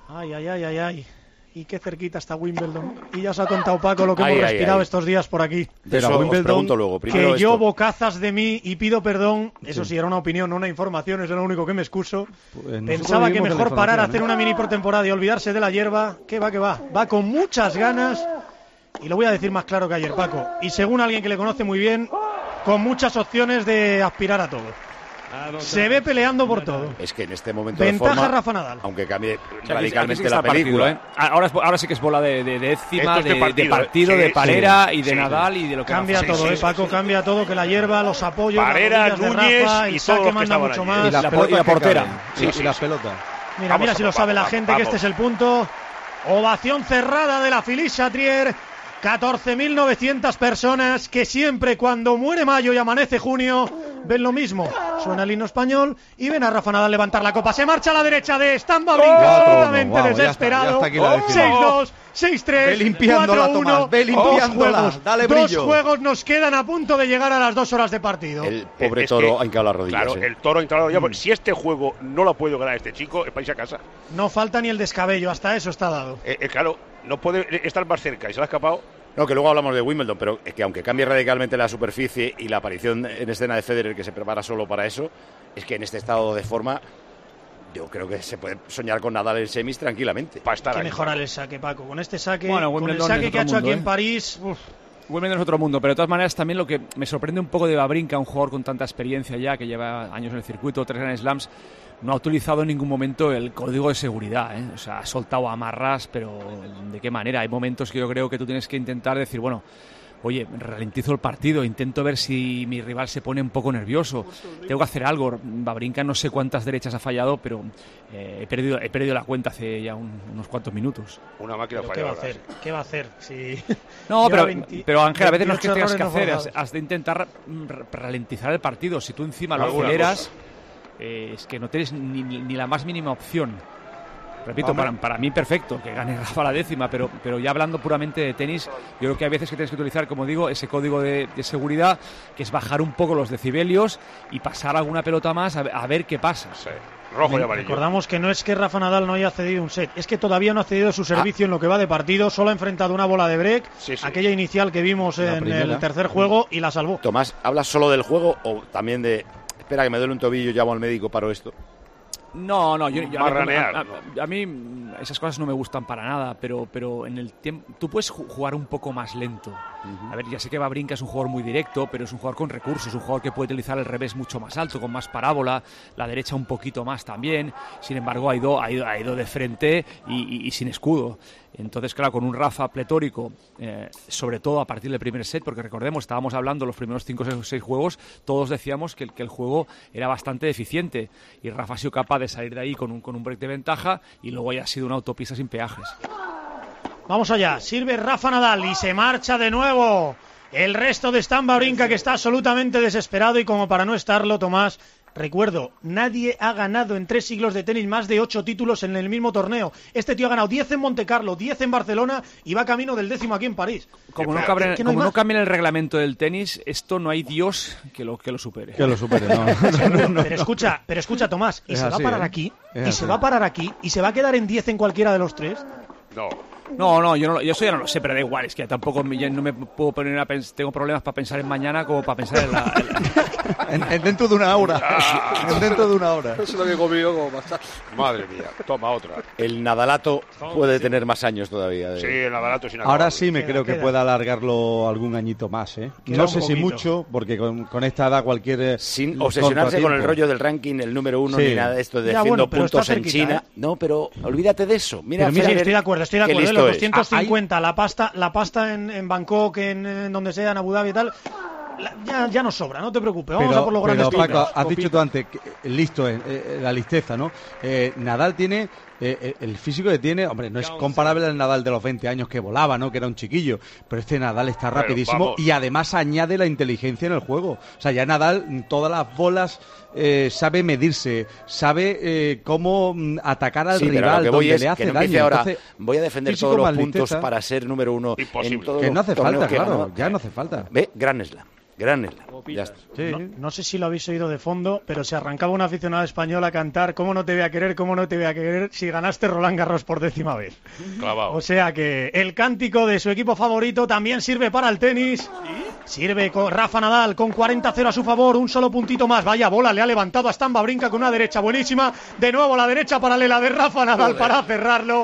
Ay. Y qué cerquita está Wimbledon. Y ya os ha contado Paco lo que Ay, hemos ay, respirado ay. estos días por aquí. De Pero eso os Wimbledon, pregunto luego. Primero Que yo esto. bocazas de mí y pido perdón. Eso sí, era una opinión, no una información, es lo único que me excuso. Nosotros Pensaba que vivimos de la mejor parar a información, hacer una mini pretemporada y olvidarse de la hierba. Que va. Va con muchas ganas. Y lo voy a decir más claro que ayer, Paco. Y según alguien que le conoce muy bien, con muchas opciones de aspirar a todo. Se ve peleando por todo. Es que en este momento Ventaja de forma, Rafa Nadal. aunque cambie O sea, aquí sí radicalmente que la está partido, película, ¿eh? Ahora sí que es bola de décima, Esto es de de partido, partido, ¿eh? de Sí, Parera sí, y de sí. Nadal y de lo que Cambia haga. todo, Paco, cambia todo, que la hierba, los apoyos, Parera, las rodillas de Núñez Rafa, y el todos saque los que manda estaban mucho allí. más. Y las la pelotas que portera. caben. Sí, Y sí, las sí. pelotas. Mira Vamos, si lo sabe la vamos, gente, que este es el punto. Ovación cerrada de la Felicia Trier. 14.900 personas que siempre cuando muere mayo y amanece junio ven lo mismo. suena el himno español y ven a Rafa Nadal levantar la copa. Se marcha a la derecha de Stan Wawrinka, absolutamente desesperado. 6-2, 6-3, ve limpiándola, 4-1. Tomás, ve limpiándola, dale brillo. 2 juegos nos quedan a punto de llegar a las 2 horas de partido. El pobre toro ha hincado las rodillas. Claro, el toro ha hincado las rodillas. Si este juego no lo ha podido ganar este chico, es para irse a casa. No falta ni el descabello, hasta eso está dado. Claro, no puede estar más cerca y se le ha escapado. No, que luego hablamos de Wimbledon, pero es que aunque cambie radicalmente la superficie y la aparición en escena de Federer, que se prepara solo para eso, es que en este estado de forma yo creo que se puede soñar con Nadal en semis tranquilamente. Para estar Hay que ahí. mejorar el saque, Paco. Con este saque, Bueno, con el Wimbledon saque es que ha otro hecho aquí mundo, en París... Wimbledon es otro mundo, pero de todas maneras también lo que me sorprende un poco de Wawrinka, un jugador con tanta experiencia ya, que lleva años en el circuito, 3 Grand Slams, no ha utilizado en ningún momento el código de seguridad, ¿eh? O sea, ha soltado amarras, pero ¿de qué manera? Hay momentos que yo creo que tú tienes que intentar decir, bueno, oye, ralentizo el partido, intento ver si mi rival se pone un poco nervioso, tengo que hacer algo. Wawrinka no sé cuántas derechas ha fallado, pero he perdido la cuenta hace ya unos cuantos minutos. Una máquina ¿Qué va a hacer? ¿Qué va a hacer? Si... No, pero Ángel, a veces no es que 28 tengas que errores hacer, no has de intentar ralentizar el partido. Si tú encima lo Alguna aceleras, es que no tienes ni la más mínima opción. Repito, para mí perfecto que gane Rafa la décima, pero ya hablando puramente de tenis, yo creo que hay veces que tienes que utilizar, como digo, ese código de seguridad, que es bajar un poco los decibelios y pasar alguna pelota más a ver qué pasa. Sí. Rojo y amarillo. Recordamos que no es que Rafa Nadal no haya cedido un set, es que todavía no ha cedido su servicio en lo que va de partido, solo ha enfrentado una bola de break, aquella inicial que vimos en el tercer juego, y la salvó. Tomás, ¿hablas solo del juego o también de, espera que me duele un tobillo, llamo al médico, paro esto? No, a mí esas cosas no me gustan para nada, pero en el tiempo tú puedes jugar un poco más lento. A ver, ya sé que Wawrinka es un jugador muy directo, pero es un jugador con recursos, un jugador que puede utilizar el revés mucho más alto, con más parábola, la derecha un poquito más también. Sin embargo, ha ido de frente y sin escudo. Entonces, claro, con un Rafa pletórico, sobre todo a partir del primer set, porque recordemos, estábamos hablando los primeros 5 o 6 juegos, todos decíamos que el juego era bastante deficiente, y Rafa ha sido capaz de salir de ahí con un break de ventaja, y luego ya ha sido una autopista sin peajes. Vamos allá, sirve Rafa Nadal y se marcha de nuevo el resto de Stan Wawrinka, que está absolutamente desesperado, y como para no estarlo, Tomás, recuerdo, nadie ha ganado en 3 siglos de tenis más de 8 títulos en el mismo torneo. Este tío ha ganado 10 en Montecarlo, 10 en Barcelona y va camino del 10º aquí en París. Como no cambie el reglamento del tenis, esto no hay Dios que lo supere. Que lo supere, no. Pero escucha, Tomás, y es se así, va a parar aquí, y se va a parar aquí, y se va a quedar en 10 en cualquiera de los 3. No, yo eso ya no lo sé, pero da igual, es que tampoco no me puedo poner a pensar, tengo problemas para pensar en mañana como para pensar en la... dentro de una hora. Dentro de una hora. Eso es lo que conmigo como pasar. Madre mía, toma otra. El Nadalato puede tener más años todavía. Sí, el Nadalato es inacabable. Ahora sí me creo que pueda alargarlo algún añito más, ¿eh? No sé si mucho, porque con esta edad cualquier... Sin obsesionarse con el rollo del ranking, el número 1, ni nada de esto de defiendo puntos en China. No, pero olvídate de eso. Mira, sí, estoy de acuerdo. Los 250, es. la pasta en Bangkok, en donde sea, en Abu Dhabi y tal, ya nos sobra, no te preocupes. Vamos a por los grandes Paco, torneos. has dicho tú antes, listo, la listeza, ¿no? Nadal tiene... el físico que tiene, hombre, no es comparable al Nadal de los 20 años que volaba, ¿no? Que era un chiquillo, pero este Nadal está rapidísimo y además añade la inteligencia en el juego. O sea, ya Nadal, todas las bolas, sabe medirse, sabe cómo atacar al rival donde le hace daño. Ahora, entonces, voy a defender todos los puntos para ser número 1 en todo. Que no hace falta, claro, ya no hace falta. Ve, Grand Slam. Ya está. Sí. No sé si lo habéis oído de fondo, pero se arrancaba un aficionado español a cantar ¿Cómo no te voy a querer, cómo no te voy a querer si ganaste Roland Garros por 10ª vez? Clavado. O sea que el cántico de su equipo favorito también sirve para el tenis. Sirve con Rafa Nadal con 40-0 a su favor, un solo puntito más. Vaya bola, le ha levantado a Stan Wawrinka con una derecha buenísima. De nuevo la derecha paralela de Rafa Nadal para cerrarlo.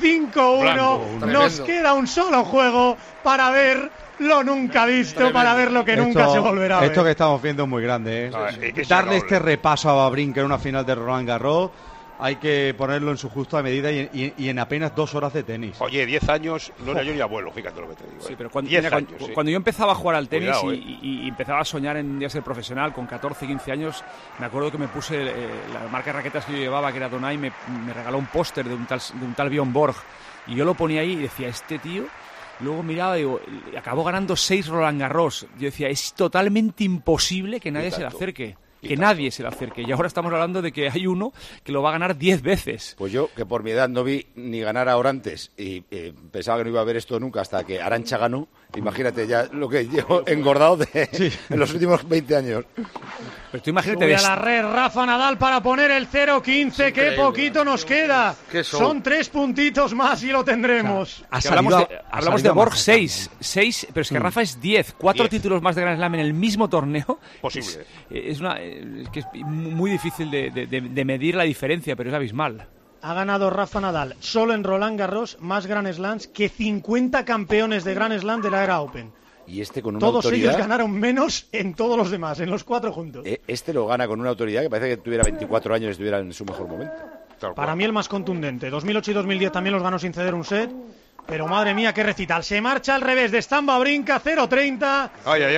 5-1. Nos queda un solo juego para ver lo nunca visto, para ver lo que nunca se volverá a ver. Esto que estamos viendo es muy grande, ¿eh? Darle este repaso a Wawrinka en una final de Roland Garros, hay que ponerlo en su justa medida y en apenas 2 horas de tenis. Oye, 10 años no era yo ni abuelo, fíjate lo que te digo. Sí, pero cuando yo empezaba a jugar al tenis y empezaba a soñar en ya ser profesional, con 14, 15 años, me acuerdo que me puse la marca de raquetas que yo llevaba, que era Donay, me regaló un póster de un tal Bjorn Borg, y yo lo ponía ahí y decía, este tío... Luego miraba y digo, acabó ganando 6 Roland Garros. Yo decía, es totalmente imposible que nadie se le acerque. que nadie se le acerque. Y ahora estamos hablando de que hay uno que lo va a ganar 10 veces. Pues yo, que por mi edad no vi ni ganar a Orantes y pensaba que no iba a ver esto nunca hasta que Arantxa ganó, imagínate ya lo que llevo engordado en los últimos 20 años. Pero tú imagínate... Sube a la red Rafa Nadal para poner el 0-15, qué poquito nos queda. Son 3 puntitos más y lo tendremos. O sea, hablamos de Borg 6, pero es que Rafa es 10, 4 títulos más de Grand Slam en el mismo torneo. Posible. Es muy difícil de medir la diferencia, pero es abismal. Ha ganado Rafa Nadal solo en Roland Garros más Grand Slams que 50 campeones de Grand Slam de la era Open. Y con una todos autoridad... ellos ganaron menos en todos los demás, en los 4 juntos. Lo gana con una autoridad que parece que tuviera 24 años y estuviera en su mejor momento. Para mí el más contundente. 2008 y 2010 también los ganó sin ceder un set. Pero madre mía, qué recital. Se marcha al revés de Stan Wawrinka, 0-30.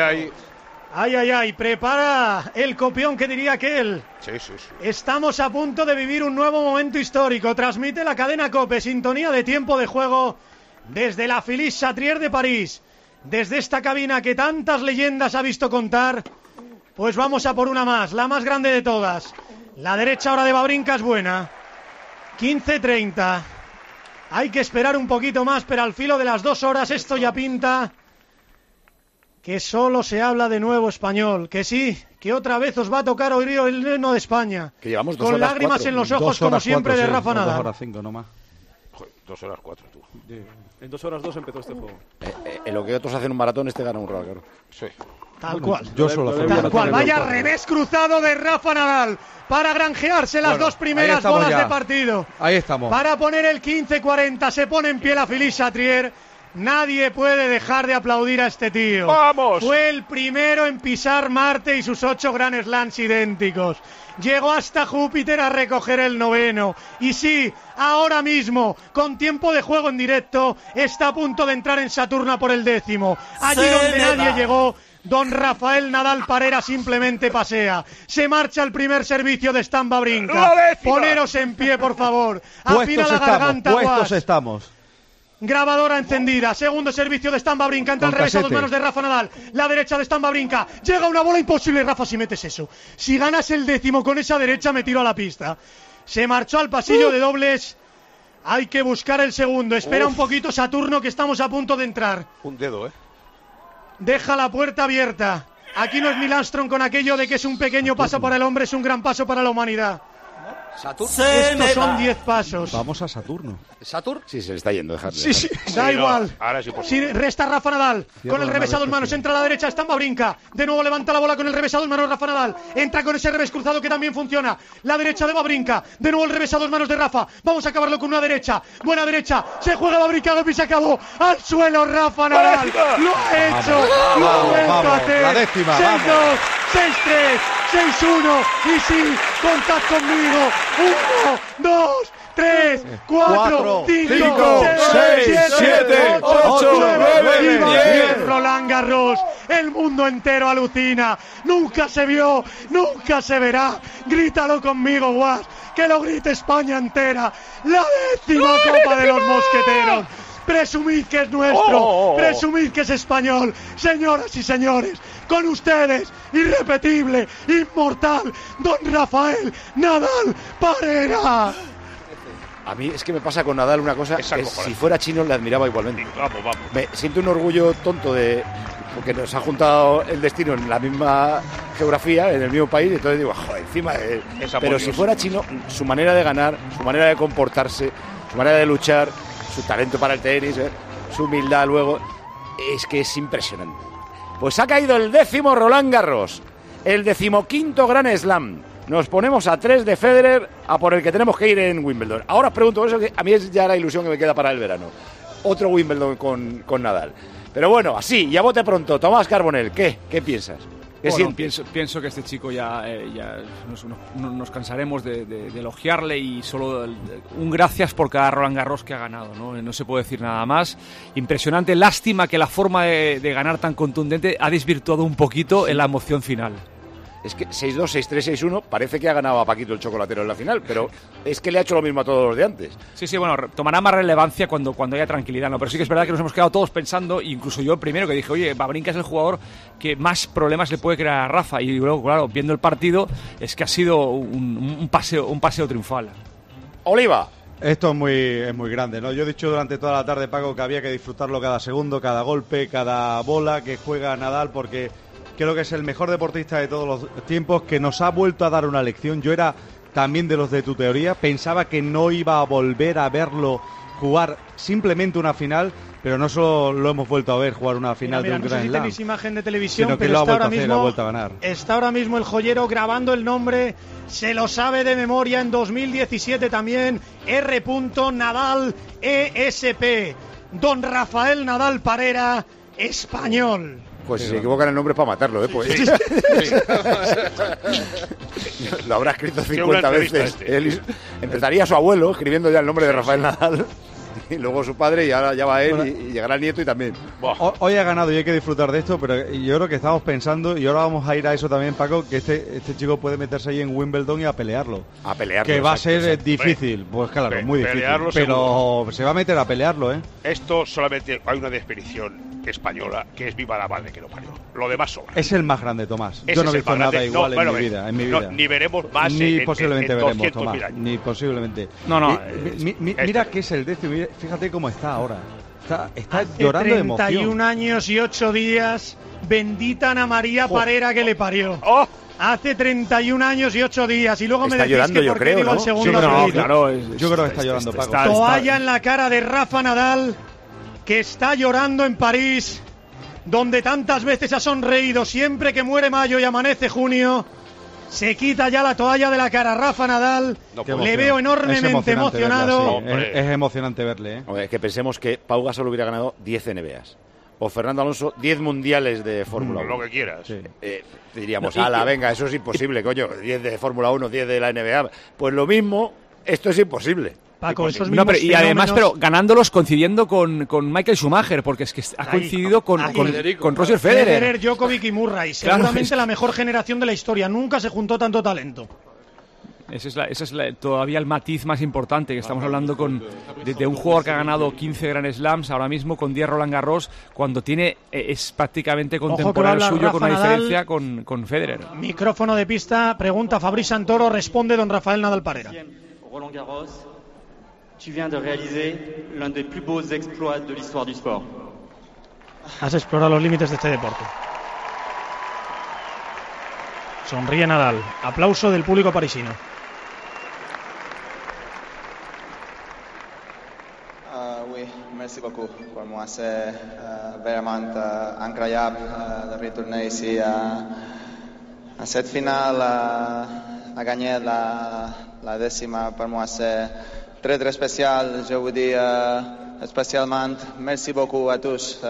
Ay, prepara el copión, que diría aquel. Sí. Estamos a punto de vivir un nuevo momento histórico. Transmite la cadena COPE, sintonía de tiempo de juego desde la Philippe Chatrier de París. Desde esta cabina que tantas leyendas ha visto contar, pues vamos a por una más, la más grande de todas. La derecha ahora de Wawrinka es buena. 15-30. Hay que esperar un poquito más, pero al filo de las 2 horas esto ya pinta que solo se habla de nuevo español. Que sí, que otra vez os va a tocar oír el himno de España. Que llevamos 2 con horas lágrimas 4. en los ojos, como siempre, de Rafa Nadal. 2 horas 5 nomás. 2 horas 4, tú. En 2 horas 2 empezó este juego. En lo que otros hacen un maratón, gana un Roland Garros. Sí. Tal cual. Yo solo Tal cual. Vaya revés cruzado de Rafa Nadal para granjearse las 2 primeras bolas de partido. Ahí estamos. Para poner el 15-40. Se pone en pie la Philippe Chatrier. Nadie puede dejar de aplaudir a este tío. ¡Vamos! Fue el primero en pisar Marte y sus 8 Grand Slams idénticos. Llegó hasta Júpiter a recoger el 9º. Y sí, ahora mismo, con tiempo de juego en directo, está a punto de entrar en Saturno por el 10º. Allí donde nadie llegó, don Rafael Nadal Parera simplemente pasea. Se marcha el primer servicio de Stan Wawrinka. Poneros en pie, por favor. Afina la garganta, puestos estamos. Grabadora encendida, segundo servicio de Stan Wawrinka, entra al revés a 2 manos de Rafa Nadal, la derecha de Stan Wawrinka, llega una bola imposible. Rafa, si metes eso, si ganas el 10º con esa derecha, me tiro a la pista. Se marchó al pasillo de dobles, hay que buscar el segundo, espera un poquito Saturno, que estamos a punto de entrar. Un dedo, Deja la puerta abierta, aquí no es Neil Armstrong con aquello de que es un pequeño paso para el hombre, es un gran paso para la humanidad. Estos son 10 pasos. Vamos a Saturno. ¿Saturn? Sí, se le está yendo, dejadle. Sí, da igual. Ahora sí, Sí, resta Rafa Nadal. Con el revés a 2 manos, entra a la derecha, Stan Wawrinka. De nuevo levanta la bola con el revés a 2 manos Rafa Nadal. Entra con ese revés cruzado que también funciona. La derecha de Wawrinka. De nuevo el revés a 2 manos de Rafa. Vamos a acabarlo con una derecha. Buena derecha. Se juega Wawrinka, y se acabó. Al suelo Rafa Nadal. Lo ha hecho. Lo ha vuelto a hacer. La décima. 6-2, 6-3, 6-1. Y sí, contad conmigo. 1, 2, 3, 4, 5, 6, 7, 8, 9, 10. Roland Garros, el mundo entero alucina. Nunca se vio, nunca se verá. Grítalo conmigo, Guas, que lo grite España entera. La 10ª Copa de los Mosqueteros. Presumid que es nuestro, presumid que es español. Señoras y señores, con ustedes, irrepetible, inmortal, don Rafael Nadal Parera. A mí es que me pasa con Nadal una cosa, que si fuera chino le admiraba igualmente. Vamos. Me siento un orgullo tonto porque nos ha juntado el destino en la misma geografía, en el mismo país, y entonces digo, joder, encima pero si fuera chino, su manera de ganar, su manera de comportarse, su manera de luchar, su talento para el tenis, su humildad luego, es que es impresionante. Pues ha caído el 10º Roland Garros, el 15º Grand Slam. Nos ponemos a 3 de Federer, a por el que tenemos que ir en Wimbledon. Ahora os pregunto eso, que a mí es ya la ilusión que me queda para el verano. Otro Wimbledon con Nadal. Pero bueno, así, ya bote pronto. Tomás Carbonell, ¿qué piensas? Bueno, pienso que este chico ya nos cansaremos de elogiarle, y solo un gracias por cada Roland Garros que ha ganado, no se puede decir nada más. Impresionante, lástima que la forma de ganar tan contundente ha desvirtuado un poquito en la emoción final. Es que 6-2, 6-3, 6-1, parece que ha ganado a Paquito el chocolatero en la final, pero es que le ha hecho lo mismo a todos los de antes. Sí, bueno, tomará más relevancia cuando haya tranquilidad, ¿no? Pero sí que es verdad que nos hemos quedado todos pensando, incluso yo el primero, que dije, oye, Wawrinka es el jugador que más problemas le puede crear a Rafa, y luego, claro, viendo el partido, es que ha sido un paseo triunfal. Oliva. Esto es muy grande, ¿no? Yo he dicho durante toda la tarde, Paco, que había que disfrutarlo cada segundo, cada golpe, cada bola que juega Nadal, porque creo que es el mejor deportista de todos los tiempos, que nos ha vuelto a dar una lección. Yo era también de los de tu teoría, pensaba que no iba a volver a verlo jugar simplemente una final, pero no solo lo hemos vuelto a ver jugar una final de un Grand Slam, tenéis imagen de televisión, sino que pero lo ha está vuelto ahora a hacer, mismo, ha vuelto a ganar. Está ahora mismo el joyero grabando el nombre, se lo sabe de memoria, en 2017 también, R. Nadal ESP, Don Rafael Nadal Parera, español. Pues si se equivocan el nombre es para matarlo, ¿eh? Pues. Lo habrá escrito 50 veces. Él empezaría su abuelo escribiendo ya el nombre de Rafael Nadal, y luego su padre, y ahora ya va él, y llegará el nieto y también. Hoy ha ganado y hay que disfrutar de esto, pero yo creo que estamos pensando, y ahora vamos a ir a eso también, Paco, que este chico puede meterse ahí en Wimbledon y a pelearlo. A pelearlo. Que va a ser exacto. difícil, pues claro, muy difícil. Pero seguro. Se va a meter a pelearlo, ¿eh? Esto solamente hay una definición española, que es viva la madre que lo parió. Lo demás sobra. Es el más grande, Tomás. Ese Yo no he es el visto más nada grande. igual No, en mi vida. no, ni veremos más ni posiblemente en veremos, 200.000 Tomás. años. Ni posiblemente. No. Mira que es el décimo. Fíjate cómo está ahora. Está llorando de emoción. 31 años y 8 días. Bendita Ana María Parera que le parió. Hace 31 años y 8 días. Y luego está me decís llorando, que yo por qué creo, digo ¿no? el segundo Sí, apellido. claro. Yo creo que está llorando, Paco. Toalla en la cara de Rafa Nadal, que está llorando en París, donde tantas veces ha sonreído. Siempre que muere mayo y amanece junio, se quita ya la toalla de la cara. Rafa Nadal, le veo enormemente emocionado. Verle, sí. Es emocionante verle, ¿eh? Hombre, es que pensemos que Pau Gasol hubiera ganado 10 NBAs. O Fernando Alonso 10 mundiales de Fórmula 1. Lo que quieras. Sí. Diríamos, venga, eso es imposible, coño. 10 de Fórmula 1, 10 de la NBA. Pues lo mismo, esto es imposible. Paco, esos mismos y además, ganándolos coincidiendo con Michael Schumacher, porque es que ha coincidido con Roger Federer. Djokovic y Murray. Seguramente la mejor generación de la historia. Nunca se juntó tanto talento. Ese es todavía el matiz más importante, que estamos hablando de un jugador que ha ganado 15 Grand Slams ahora mismo, con 10 Roland Garros, cuando es prácticamente contemporáneo suyo, con una diferencia con Federer. Micrófono de pista, pregunta Fabrice Santoro, responde don Rafael Nadal Parera. Roland Garros, tu viens de réaliser l'un des plus beaux exploits de l'histoire du sport. Has explorado los límites de este deporte. Sonríe Nadal. Aplauso del público parisino. Oui, merci beaucoup. Pour moi, c'est vraiment incroyable de retourner ici à cette finale, à gagner la décima. Pour moi, c'est très, très spécial. Je vous dis spécialement merci beaucoup à tous.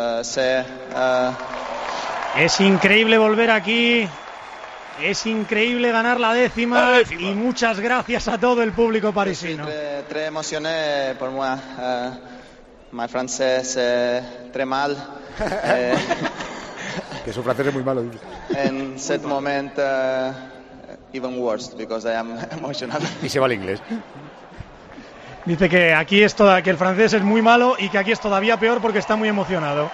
Es increíble volver aquí. Es increíble ganar la décima. Y muchas gracias a todo el público parisino. Très, très émotionné pour moi. Mi francés très mal. Que su francés es muy malo. En este momento, even worse, because I am emotional. Y se va al inglés. Dice que aquí que el francés es muy malo y que aquí es todavía peor porque está muy emocionado.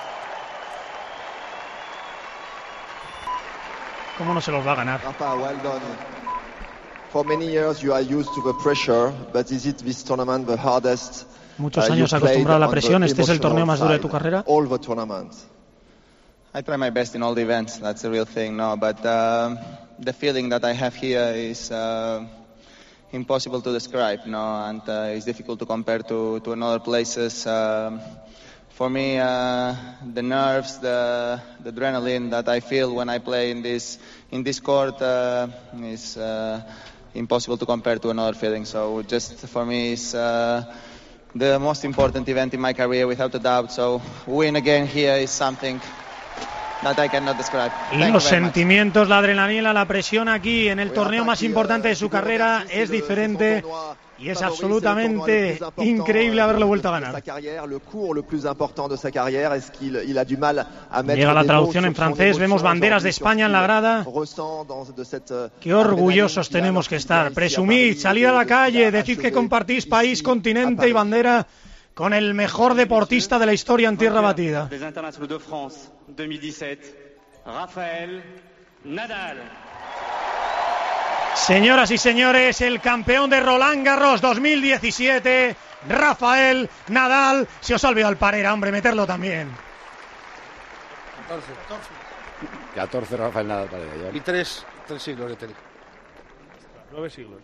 ¿Cómo no se los va a ganar? Rafa, well done. For many years you are used to the pressure, but is it this tournament the hardest? Muchos años acostumbrado a la presión. ¿Este es el torneo más duro de tu carrera? All the tournaments. I try my best in all the events. That's the real thing, no. But the feeling that I have here is impossible to describe, no, and it's difficult to compare to another places. For me, the nerves, the adrenaline that I feel when I play in this court is impossible to compare to another feeling. So just for me, it's the most important event in my career, without a doubt. So win again here is something that I cannot describe. Y los sentimientos, la adrenalina, la presión aquí en el torneo más importante de su carrera es diferente. y es absolutamente increíble haberlo vuelto a ganar. Llega la traducción en francés, vemos banderas de España en la grada. Qué orgullosos tenemos que estar. Presumid, salid a la calle, decid que compartís país, continente y bandera con el mejor deportista de la historia en tierra batida. Rafael Nadal. Señoras y señores, el campeón de Roland Garros 2017, Rafael Nadal. Se os ha olvidado el Parera, hombre, meterlo también. 14 Rafael Nadal Parera. Y 3 siglos de tenis. 9 siglos.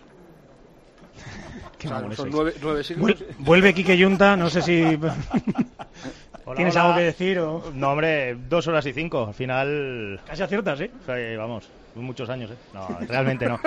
Son 9 siglos. Vuelve Quique Yunta, no sé si... ¿Tienes algo que decir? O... No, hombre, 2 horas y 5. Al final... Casi aciertas, ¿eh? O sea, vamos, muchos años, ¿eh? No, realmente no.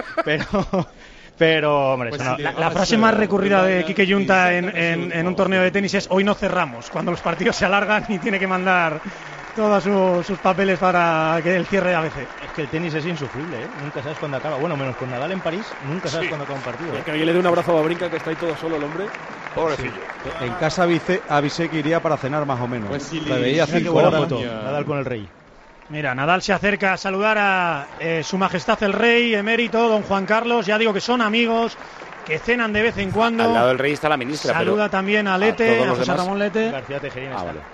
Pero hombre, pues la frase más recurrida de Quique Yunta en un torneo de tenis es: hoy no cerramos, cuando los partidos se alargan y tiene que mandar todos sus papeles para que el cierre a veces. Es que el tenis es insufrible, ¿eh? Nunca sabes cuándo acaba. Bueno, menos con Nadal en París, nunca sabes cuándo acaba un partido. Que alguien le dé un abrazo a Babrinka, que está ahí todo solo el hombre. Pobrecillo. Sí. En casa avisé que iría para cenar más o menos. Pues sí, la veía 5 horas. Nadal con el rey. Mira, Nadal se acerca a saludar a Su Majestad el Rey emérito, don Juan Carlos. Ya digo que son amigos, que cenan de vez en cuando. Al lado del rey está la ministra. Saluda también a Lete, a José demás... Ramón Lete. García Tejerín está. Vale.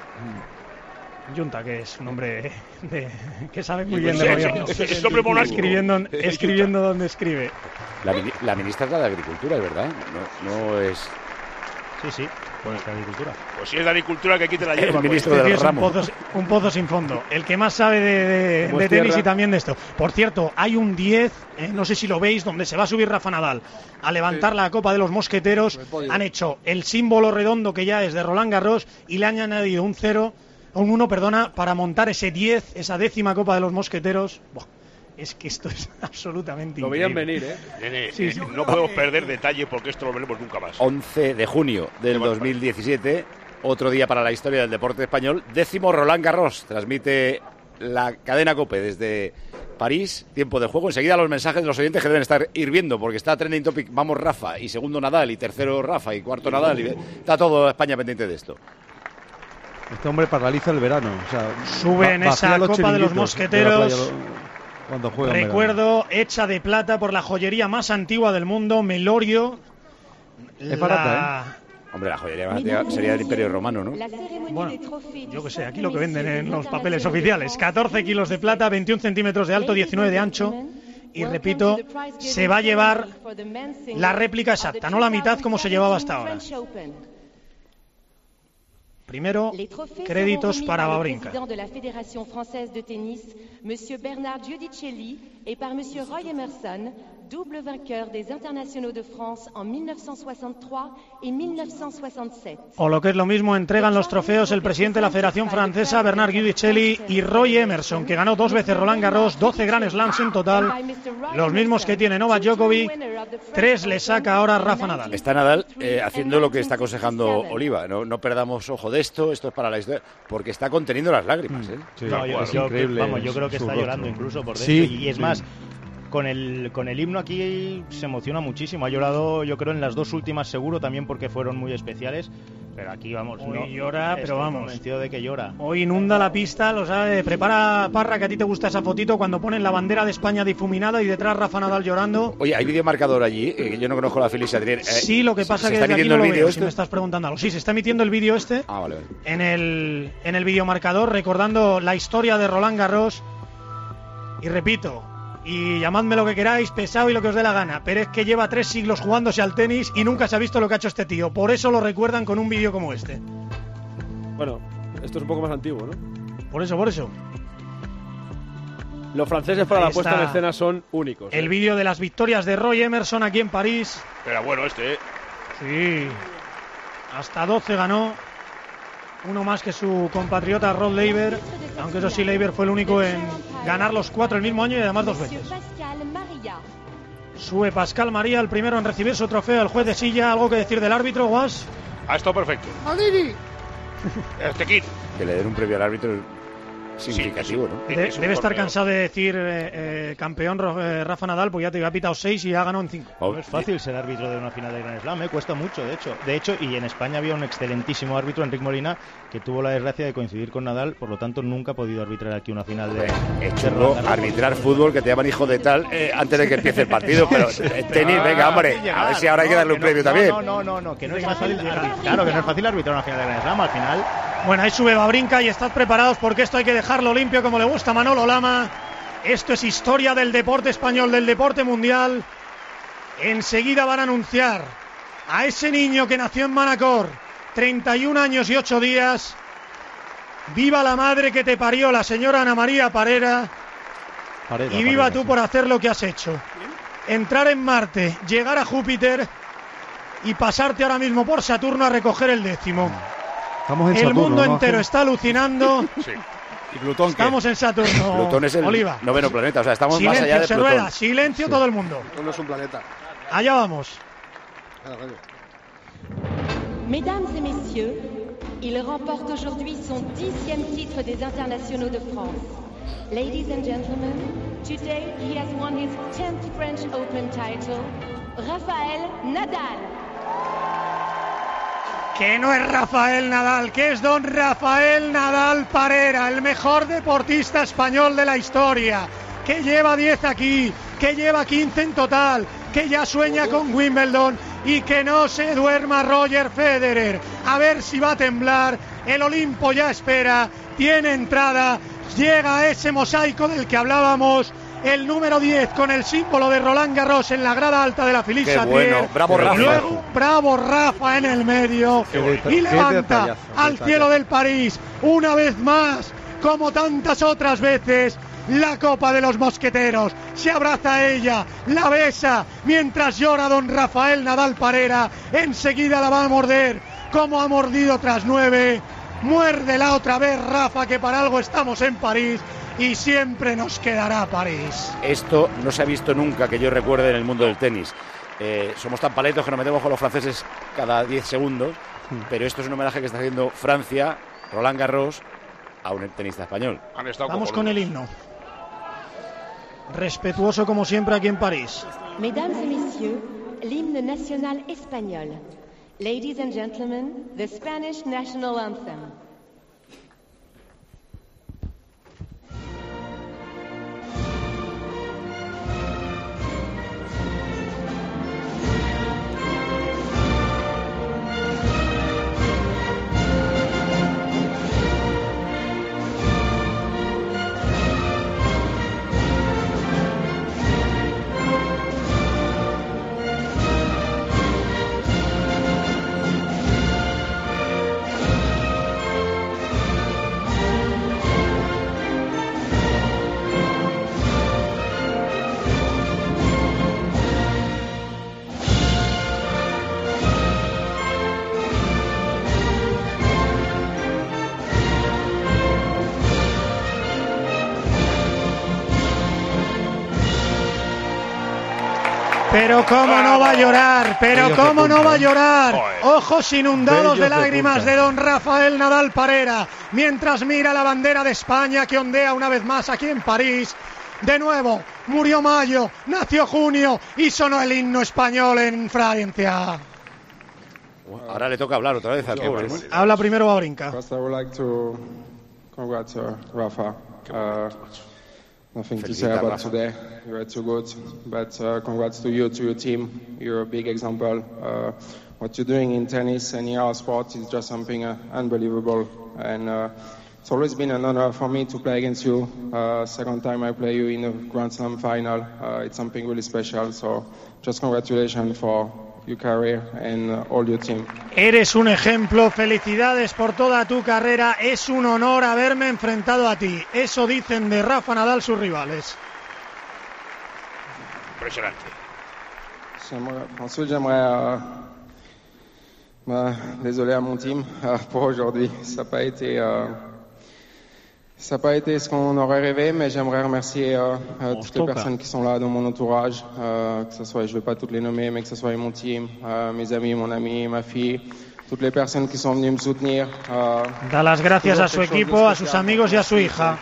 Yunta, que es un hombre que sabe muy bien de gobierno. Es hombre monárquico. Escribiendo donde escribe. La ministra es la de Agricultura, es verdad. No es... Sí, bueno, es de Agricultura. Pues si es de Agricultura, que quite la hierba. El ministro del ramo. Un pozo sin fondo. El que más sabe de tenis y también de esto. Por cierto, hay un 10, no sé si lo veis, donde se va a subir Rafa Nadal a levantar la Copa de los Mosqueteros. Han hecho el símbolo redondo que ya es de Roland Garros y le han añadido un 1, para montar ese 10, esa 10ª Copa de los Mosqueteros. Buah, es que esto es absolutamente increíble. Lo veían venir, ¿eh? Nene, sí. No podemos perder detalle porque esto lo veremos nunca más. 11 de junio del 2017, otro día para la historia del deporte español. 10º Roland Garros, transmite la cadena COPE desde París, tiempo de juego. Enseguida los mensajes de los oyentes que deben estar hirviendo, porque está trending topic, vamos Rafa, y segundo Nadal, y tercero Rafa, y cuarto Nadal, y está todo España pendiente de esto. Este hombre paraliza el verano. O sea, sube en esa Copa de los Mosqueteros. Cuando juega recuerdo, hecha de plata por la joyería más antigua del mundo, Melorio. Es barata, ¿eh? Hombre, la joyería más antigua sería del Imperio Romano, ¿no? Bueno, yo que sé, aquí lo que venden en los papeles oficiales. 14 kilos de plata, 21 centímetros de alto, 19 de ancho. Y repito, se va a llevar la réplica exacta, no la mitad como se llevaba hasta ahora. Primero, créditos para Babrinka. de la Fédération Française de Tennis, Monsieur Bernard Giudicelli, et par Monsieur Roy Emerson, double vainqueur des internationaux de France en 1963 et 1967. O lo que es lo mismo, entregan los trofeos el presidente de la Federación Francesa, Bernard Giudicelli, y Roy Emerson, que ganó 2 veces Roland Garros, 12 Grand Slams en total, los mismos que tiene Novak Djokovic, 3 le saca ahora Rafa Nadal. Está Nadal haciendo lo que está aconsejando Oliva, no perdamos ojo de esto es para la historia, porque está conteniendo las lágrimas. Sí, yo creo que está llorando incluso por dentro, y es más, con el himno aquí se emociona muchísimo. Ha llorado, yo creo, en las 2 últimas seguro, también porque fueron muy especiales. Pero aquí vamos, hoy llora, pero vamos, convencido de que llora. Hoy inunda la pista, lo sabe. Prepara, Parra, que a ti te gusta esa fotito cuando ponen la bandera de España difuminada y detrás Rafa Nadal llorando. Oye, ¿hay videomarcador allí? Yo no conozco la Felicia Adrián. Sí, lo que pasa es que desde aquí no lo veo, si me estás preguntando algo. Sí, se está emitiendo el vídeo este. Vale. En el videomarcador, recordando la historia de Roland Garros. Y repito, y llamadme lo que queráis, pesado y lo que os dé la gana, pero es que lleva 3 siglos jugándose al tenis y nunca se ha visto lo que ha hecho este tío. Por eso lo recuerdan con un vídeo como este. Bueno, esto es un poco más antiguo, ¿no? Por eso. Los franceses para la puesta en escena son únicos. El vídeo de las victorias de Roy Emerson aquí en París. Era bueno este, ¿eh? Sí. Hasta 12 ganó. Uno más que su compatriota Rod Laver, aunque eso sí, Laver fue el único en ganar los 4 el mismo año y además 2 veces. Sube Pascal María, el primero en recibir su trofeo, el juez de silla. ¿Algo que decir del árbitro, Guas? Ha estado perfecto. ¡Adini! Que le den un premio al árbitro. significativo, ¿no? Debe estar cansado de decir campeón Rafa Nadal, pues ya te había pitado 6 y ya ganó en 5. No es fácil ser árbitro de una final de Grand Slam, cuesta mucho, de hecho, y en España había un excelentísimo árbitro, Enric Molina, que tuvo la desgracia de coincidir con Nadal, por lo tanto nunca ha podido arbitrar aquí una final de arbitrar fútbol, que te llaman hijo de tal antes de que empiece el partido, pero tenis, venga, hombre, a ver si ahora hay que darle un premio también. No, que no es fácil arbitrar, claro, que no es fácil arbitrar una final de Grand Slam, al final. Bueno, ahí sube Babrinka y estad preparados porque esto hay que dejarlo limpio como le gusta a Manolo Lama. Esto es historia del deporte español, del deporte mundial. Enseguida van a anunciar a ese niño que nació en Manacor, 31 años y 8 días. Viva la madre que te parió, la señora Ana María Parera. Y viva tú por hacer lo que has hecho. Entrar en Marte, llegar a Júpiter y pasarte ahora mismo por Saturno a recoger el 10º. Estamos en el Saturno, mundo ¿no? entero está alucinando. Sí. ¿Y Plutón estamos en Saturno. Plutón es el Oliva. 9º planeta, o sea, estamos silencio, más allá de Plutón. Rueda, silencio todo el mundo. No es un planeta. Allá vamos. Mesdames et messieurs, il remporte aujourd'hui son 10e titre des internationaux de France. Ladies and gentlemen, today he has won his 10th French Open title, Rafael Nadal. Que no es Rafael Nadal, que es don Rafael Nadal Parera, el mejor deportista español de la historia, que lleva 10 aquí, que lleva 15 en total, que ya sueña con Wimbledon y que no se duerma Roger Federer. A ver si va a temblar, el Olimpo ya espera, tiene entrada, llega a ese mosaico del que hablábamos, el número 10 con el símbolo de Roland Garros en la grada alta de la Philippe Chatrier. Bueno, bravo Rafa. Y luego bravo Rafa en el medio y levanta al cielo del París una vez más, como tantas otras veces, la copa de los mosqueteros. Se abraza a ella, la besa mientras llora don Rafael Nadal Parera. Enseguida la va a morder como ha mordido tras 9. Muérdela otra vez, Rafa, que para algo estamos en París y siempre nos quedará París. Esto no se ha visto nunca que yo recuerde en el mundo del tenis. Somos tan paletos que nos metemos con los franceses cada 10 segundos, pero esto es un homenaje que está haciendo Francia, Roland Garros, a un tenista español. Vamos con el himno. Respetuoso como siempre aquí en París. Mesdames et messieurs, l'hymne national espagnol. Ladies and gentlemen, the Spanish national anthem. Pero cómo no va a llorar, pero cómo no va a llorar. Ojos inundados de lágrimas de don Rafael Nadal Parera, mientras mira la bandera de España que ondea una vez más aquí en París. De nuevo, murió mayo, nació junio y sonó el himno español en Francia. Ahora le toca hablar otra vez al pobre. Habla primero Babrinka. First, I would like to congratulate Rafa. Nothing to say about today. You were too good, but congrats to you, to your team. You're a big example. What you're doing in tennis and in our sport is just something unbelievable. And it's always been an honor for me to play against you. Second time I play you in a Grand Slam final. It's something really special. So just congratulations for your career and all your team. Eres un ejemplo, felicidades por toda tu carrera, es un honor haberme enfrentado a ti. Eso dicen de Rafa Nadal sus rivales. Impresionante. Ensuite, j'aimerais désolé à mon team pour aujourd'hui. Ça n'a pas été ce qu'on aurait rêvé, mais j'aimerais remercier toutes les personnes qui sont là dans mon entourage, que ce soit, je ne vais pas toutes les nommer, mais que ce soit mon team, mes amis, mon ami, ma fille, toutes les personnes qui sont venues me soutenir. Da las gracias a su equipo, a sus amigos y a su hija.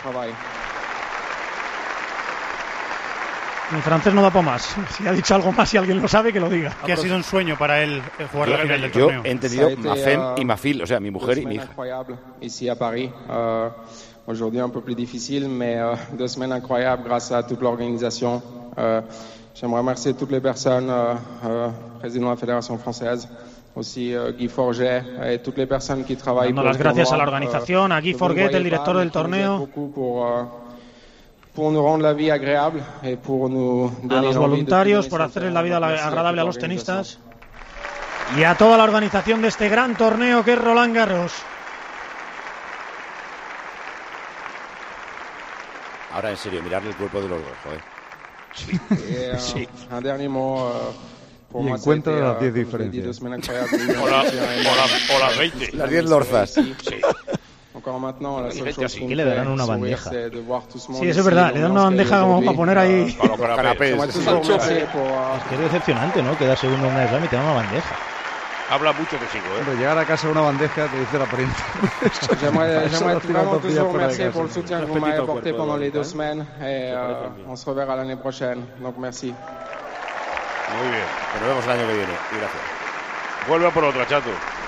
Mi francés no da para más. Si ha dicho algo más, si alguien lo sabe, que lo diga. Que ha sido un sueño para él jugar la final del torneo. Yo he entendido Mafem y Mafil, o sea, mi mujer y mi hija. Ici à Paris. Aujourd'hui un peu plus difficile, mais 2 semaines incroyables grâce à toute l'organisation. J'aimerais remercier toutes les personnes, président de la Fédération française, aussi Guy Forget et toutes les personnes qui travaillent. Dando las gracias a la organización, a Guy Forget, el director del torneo. Pour nous rendre la vie agréable et pour nous a los voluntarios por hacerles la vida agradable a los tenistas y a toda la organización de este gran torneo que es Roland Garros. Ahora en serio, mirarle el cuerpo de los dos, joder. Sí. Sí. Un dernier mot y encuentra las 10 diferencias. O las 20. Las 10 lorzas. Sí. Que le darán una bandeja. Sí, eso es verdad, le dan una bandeja como para poner ahí. Para los canapés. Es que es decepcionante, ¿no? Quedar segundo en una slam y te dan una bandeja. Habla mucho de Chico, Pero llegar a casa una bandeja, te dice la prensa. J'aimerais vraiment toujours remercier pour le soutien que vous m'avez apporté pendant les 2 semaines et on se reverra l'année prochaine. Donc merci. Muy bien, nos vemos el año que viene y gracias. Vuelve a por otra, Chato.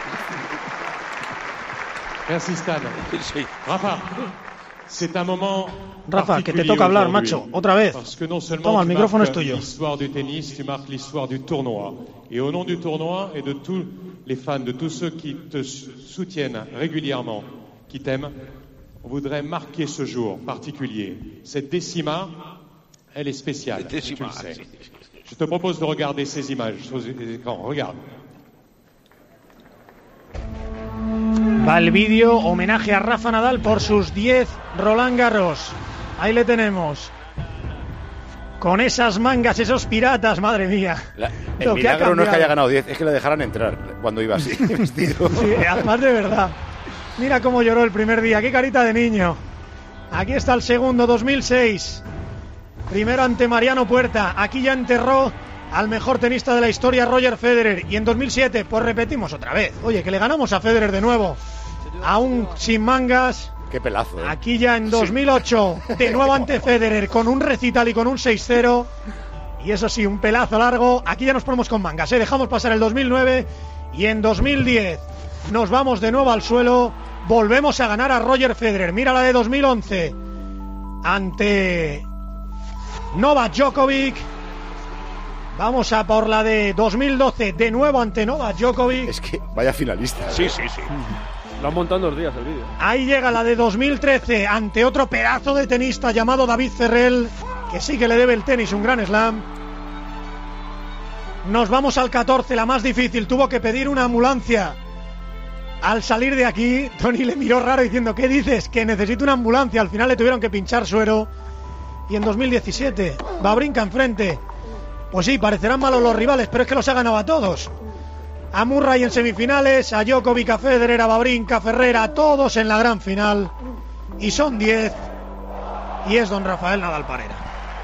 Merci Stan. Sí. Rafa, c'est un moment. Rafa, que te toca hablar, macho, otra vez. Toma, el micrófono es tuyo. L'histoire du tennis, tu marques l'histoire du tournoi. Et au nom du tournoi et de tous les fans, de tous ceux qui te soutiennent régulièrement, qui t'aiment, on voudrait marquer ce jour particulier. Cette décima, elle est spéciale, tu le sais. Je te propose de regarder ces images sur les écrans. Regarde. Va el vídeo, homenaje a Rafa Nadal por sus 10 Roland Garros. Ahí le tenemos. Con esas mangas, esos piratas, madre mía. El milagro no es que haya ganado 10, es que le dejaran entrar cuando iba así, vestido. Sí, además de verdad. Mira cómo lloró el primer día, qué carita de niño. Aquí está el segundo, 2006. Primero ante Mariano Puerta. Aquí ya enterró al mejor tenista de la historia, Roger Federer. Y en 2007, pues repetimos otra vez. Oye, que le ganamos a Federer de nuevo. Aún sin mangas. Qué pelazo, ¿eh? Aquí ya en 2008, de nuevo ante Federer, con un recital y con un 6-0. Y eso sí, un pelazo largo. Aquí ya nos ponemos con mangas, ¿eh? Dejamos pasar el 2009. Y en 2010 nos vamos de nuevo al suelo. Volvemos a ganar a Roger Federer. Mira la de 2011. Ante Novak Djokovic. Vamos a por la de 2012, de nuevo ante Novak Djokovic. Es que vaya finalista. Sí. Lo han montado en 2 días el vídeo. Ahí llega la de 2013 ante otro pedazo de tenista llamado David Ferrell, que sí que le debe el tenis un gran slam. Nos vamos al 14, la más difícil. Tuvo que pedir una ambulancia. Al salir de aquí, Tony le miró raro diciendo: ¿qué dices? Que necesito una ambulancia. Al final le tuvieron que pinchar suero. Y en 2017, Wawrinka enfrente. Pues sí, parecerán malos los rivales, pero es que los ha ganado a todos. A Murray en semifinales, a Djokovic, a Federer, a Wawrinka, a Ferrer, a todos en la gran final. Y son 10. Y es don Rafael Nadal Parera.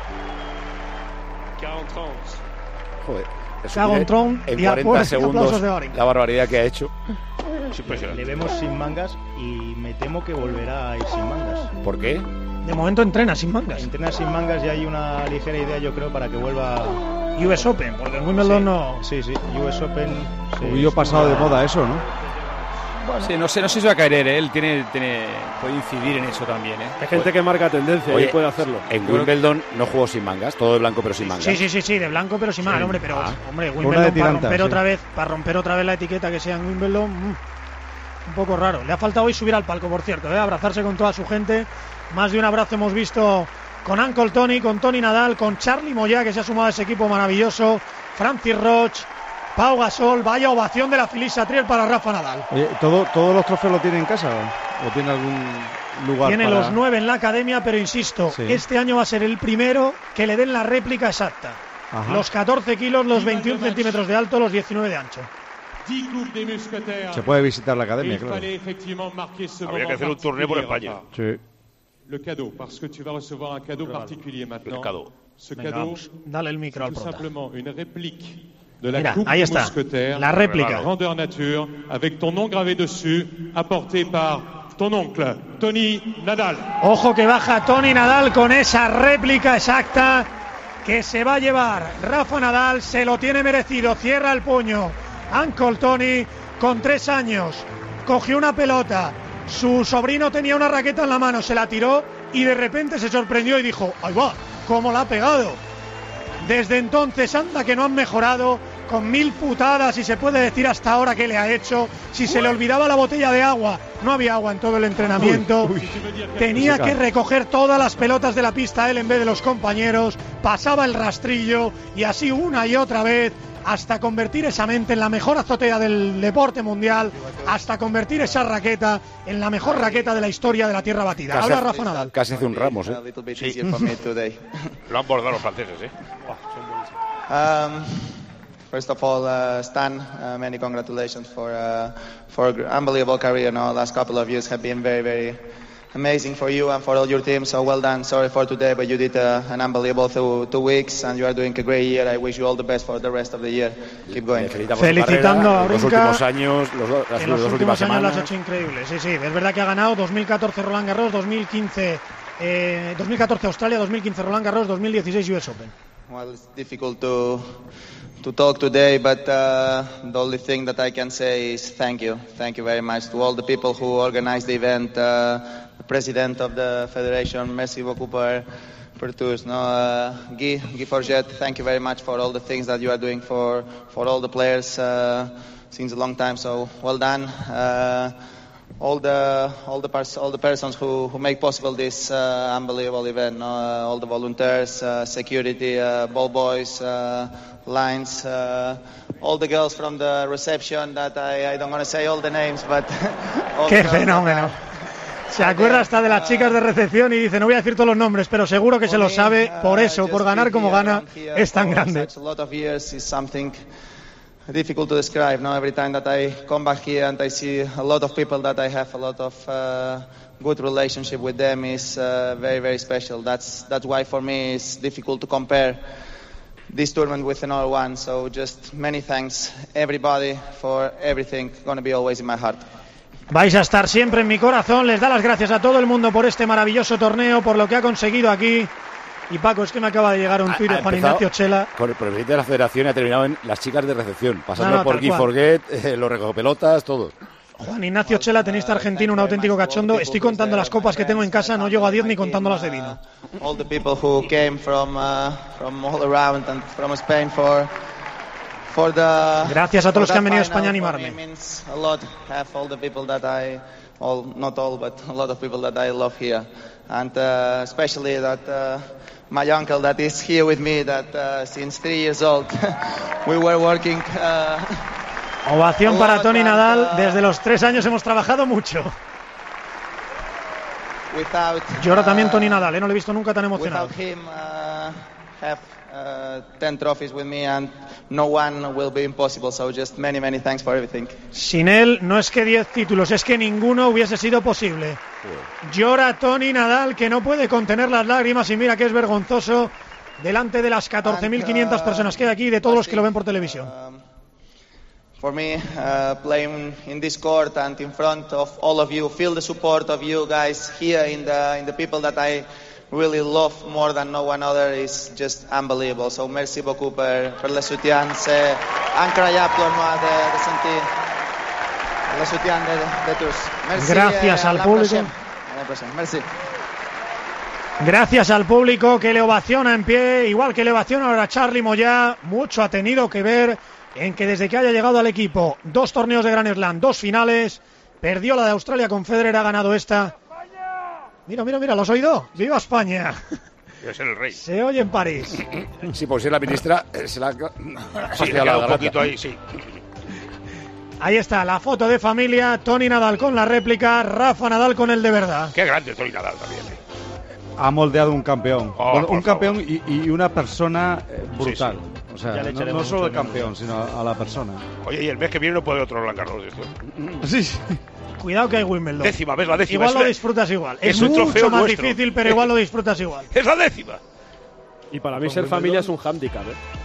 Joder. Cagontron en y 40 segundos de la barbaridad que ha hecho. Le vemos sin mangas y me temo que volverá a ir sin mangas. ¿Por qué? De momento entrena sin mangas. Entrena sin mangas y hay una ligera idea, yo creo, para que vuelva US Open, porque en Wimbledon no. Sí, US Open. Hubo pasado de moda eso, ¿no? Bueno. Sí, no sé si va a caer él puede incidir en eso también, ¿eh? Hay gente que marca tendencia. Oye, y puede hacerlo. En Wimbledon no jugó sin mangas, todo de blanco pero sin mangas. Sí, de blanco pero sin mangas, hombre, pero Wimbledon para romper otra vez la etiqueta que sea en Wimbledon, un poco raro. Le ha faltado hoy subir al palco, por cierto, abrazarse con toda su gente. Más de un abrazo hemos visto con Uncle Tony, con Tony Nadal, con Charlie Moyá, que se ha sumado a ese equipo maravilloso, Francis Roch, Pau Gasol. Vaya ovación de la Philippe Chatrier para Rafa Nadal. Oye, ¿todos los trofeos lo tiene en casa o tiene algún lugar? Tiene los 9 en la academia, pero insisto, este año va a ser el primero que le den la réplica exacta. Ajá. Los 14 kilos, los 21 centímetros de alto, los 19 de ancho. Se puede visitar la academia, claro. Habría que hacer un torneo por España. Sí. Le cadeau, parce que tu vas recevoir un cadeau particulier maintenant. Le cadeau. Ce cadeau, dale el micro al tout simplement une réplique de la Mira, Coupe ahí des está, Mousquetaires, la réplica. grandeur nature, avec ton nom gravé dessus, apporté par ton oncle, Tony Nadal. Ojo que baja Tony Nadal con esa réplica exacta que se va a llevar Rafa Nadal, se lo tiene merecido, cierra el puño. Uncle Tony, con 3 años, cogió una pelota, su sobrino tenía una raqueta en la mano, se la tiró y de repente se sorprendió y dijo, ¡ahí va! ¿Cómo la ha pegado? Desde entonces, anda que no han mejorado, con 1000 putadas, y se puede decir hasta ahora que le ha hecho. Si se le olvidaba la botella de agua, no había agua en todo el entrenamiento, tenía que recoger todas las pelotas de la pista él en vez de los compañeros, pasaba el rastrillo y así una y otra vez, hasta convertir esa mente en la mejor azotea del deporte mundial, hasta convertir esa raqueta en la mejor raqueta de la historia de la tierra batida. Habla Rafa Nadal. Casi hace un Ramos, ¿eh? Sí. Lo han bordado los franceses, ¿eh? First of all, Stan, many congratulations for unbelievable career. No, last couple of years have been very, very amazing for you and for all your team. So well done. Sorry for today, but you did an unbelievable 2 weeks, and you are doing a great year. I wish you all the best for the rest of the year. Keep going. Felicitando a los Brinca. Los últimos años, los últimos años las ha hecho increíbles. Sí, sí, es verdad que ha ganado 2014 Roland Garros, 2014 Australia, 2015 Roland Garros, 2016 US Open. Well, it's difficult to talk today, but the only thing that I can say is thank you very much to all the people who organized the event, the president of the federation, merci beaucoup pour tous. No, Guy Forget, thank you very much for all the things that you are doing for all the players since a long time. So well done. All the persons who make possible this unbelievable event, no? All the volunteers, security, ball boys, lines, all the girls from the reception that I don't want to say all the names, but ¡qué fenómeno! Se acuerda hasta de las chicas de recepción y dice, no voy a decir todos los nombres, pero seguro que se lo sabe, por eso, por ganar como gana, es tan grande. Difficult to describe. No, every time that I come back here and I see a lot of people that I have a lot of good relationship with them is very, very special. That's why for me it's difficult to compare this tournament with another one. So just many thanks everybody for everything. Gonna be always in my heart. Vais a estar siempre en mi corazón. Les da las gracias a todo el mundo por este maravilloso torneo, por lo que ha conseguido aquí. Y Paco, es que me acaba de llegar un tuit de Juan Ignacio Chela. Con el presidente de la federación y ha terminado en las chicas de recepción, pasando por Guy Forget, los recopelotas, todo. Juan Ignacio Chela, tenista argentino, un auténtico cachondo. Estoy contando las copas que tengo en casa, no llego a 10 ni contándolas de vino. All the people who came from all around and from Spain for the. Gracias a todos los que han venido a España a animarme. A lot have all the people that not all, but a lot of people that I love here, and especially that. My uncle that is here with me, that since 3 years old we were working. Ovación para Tony Nadal. Desde los 3 años hemos trabajado mucho. Llora también Tony Nadal, no lo he visto nunca tan emocionado. Without him, have 10 trophies with me and no one will be impossible. So just many thanks for everything. Sin él no es que 10 títulos, es que ninguno hubiese sido posible. Llora Tony Nadal, que no puede contener las lágrimas, y mira que es vergonzoso delante de las 14.500 personas que hay aquí y de todos los que lo ven por televisión. For me, playing in this court and in front of all of you, feel the support of you guys here in the people that I really love more than no one other is just unbelievable. So merci beaucoup per le soutien. C'est incroyable pour moi de sentir le soutien de tous. Merci. Gracias al público. Merci. Gracias al público que le ovaciona en pie, igual que le ovaciona ahora Charly Moyá. Mucho ha tenido que ver en que desde que haya llegado al equipo 2 torneos de Grand Slam, 2 finales, perdió la de Australia con Federer, ha ganado esta. Mira, ¿lo has oído? ¡Viva España! Debe ser el rey. Se oye en París. Sí, por ser la ministra, se la sí, le ha quedado un poquito ahí, sí. Ahí está, la foto de familia, Tony Nadal con la réplica, Rafa Nadal con el de verdad. Qué grande Tony Nadal también. Ha moldeado un campeón. Bueno, un campeón y una persona brutal. Sí, sí. O sea, no solo el campeón, sino a la persona. Oye, y el mes que viene no puede otro Roland Garros esto. Sí. Cuidado que hay Wimbledon. Décima, ¿ves la décima? Igual lo disfrutas igual. Es un mucho más nuestro. Difícil, pero igual lo disfrutas igual. Es la décima. Y para mí ser familia es un hándicap, ¿eh?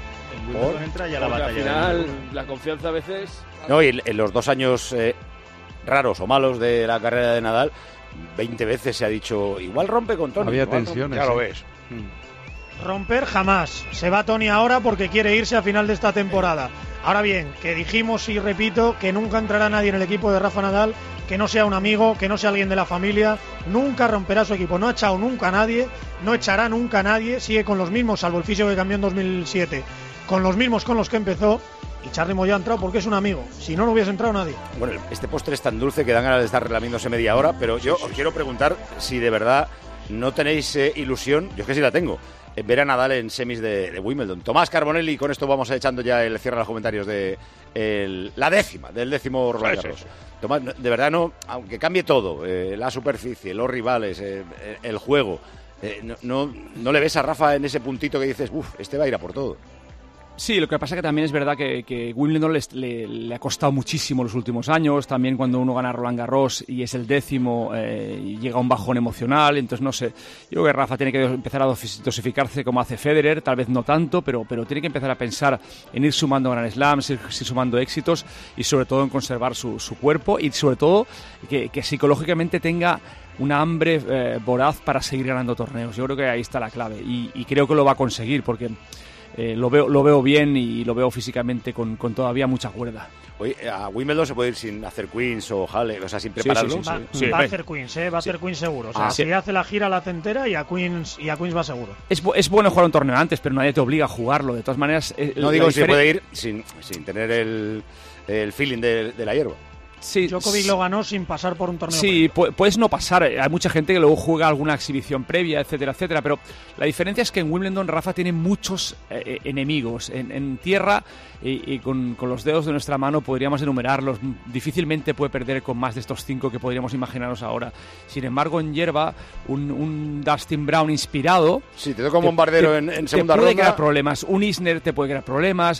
Wimbledon entra ya la batalla. Al final, la confianza a veces... No, y en los 2 años raros o malos de la carrera de Nadal, 20 veces se ha dicho, igual rompe con Toni. Había tensiones. Ya lo ves. Romper jamás. Se va Toni ahora porque quiere irse a final de esta temporada. Ahora bien, que dijimos y repito que nunca entrará nadie en el equipo de Rafa Nadal que no sea un amigo, que no sea alguien de la familia. Nunca romperá su equipo. No ha echado nunca a nadie, no echará nunca a nadie. Sigue con los mismos, salvo el fisio que cambió en 2007, con los mismos con los que empezó. Y Charly Moya ha entrado porque es un amigo. Si no, no hubiese entrado nadie. Bueno, este postre es tan dulce que dan ganas de estar relamiéndose media hora, pero yo os quiero preguntar si de verdad no tenéis ilusión, yo es que sí la tengo, ver a Nadal en semis de Wimbledon. Tomás Carbonelli, con esto vamos echando ya el cierre a los comentarios de la décima, del 10º Roland Garros. Tomás, de verdad no, aunque cambie todo, la superficie, los rivales, el juego, no le ves a Rafa en ese puntito que dices, este va a ir a por todo. Sí, lo que pasa es que también es verdad que Wimbledon le ha costado muchísimo los últimos años. También cuando uno gana Roland Garros y es el 10º, llega un bajón emocional. Entonces, no sé, yo creo que Rafa tiene que empezar a dosificarse como hace Federer, tal vez no tanto, pero tiene que empezar a pensar en ir sumando Grand Slams, ir sumando éxitos y sobre todo en conservar su cuerpo y sobre todo que psicológicamente tenga una hambre voraz para seguir ganando torneos. Yo creo que ahí está la clave y creo que lo va a conseguir porque... lo veo bien y lo veo físicamente con todavía mucha cuerda. Oye, a Wimbledon se puede ir sin hacer Queens o Halle, o sea, sin prepararlo. Sí. Va a hacer Queens, va a hacer Queens seguro. O sea, si hace la gira la centera y a Queens va seguro. Es bueno jugar un torneo antes, pero nadie te obliga a jugarlo. De todas maneras, no digo si puede ir sin tener el feeling de la hierba. Sí, Djokovic lo ganó sin pasar por un torneo. Sí, puedes no pasar. Hay mucha gente que luego juega alguna exhibición previa, etcétera, etcétera. Pero la diferencia es que en Wimbledon Rafa tiene muchos enemigos. En tierra y con los dedos de nuestra mano podríamos enumerarlos. Difícilmente puede perder con más de estos 5 que podríamos imaginarnos ahora. Sin embargo, en hierba, un Dustin Brown inspirado... Sí, te toca un bombardero en segunda ronda. Te puede crear problemas. Un Isner te puede crear problemas.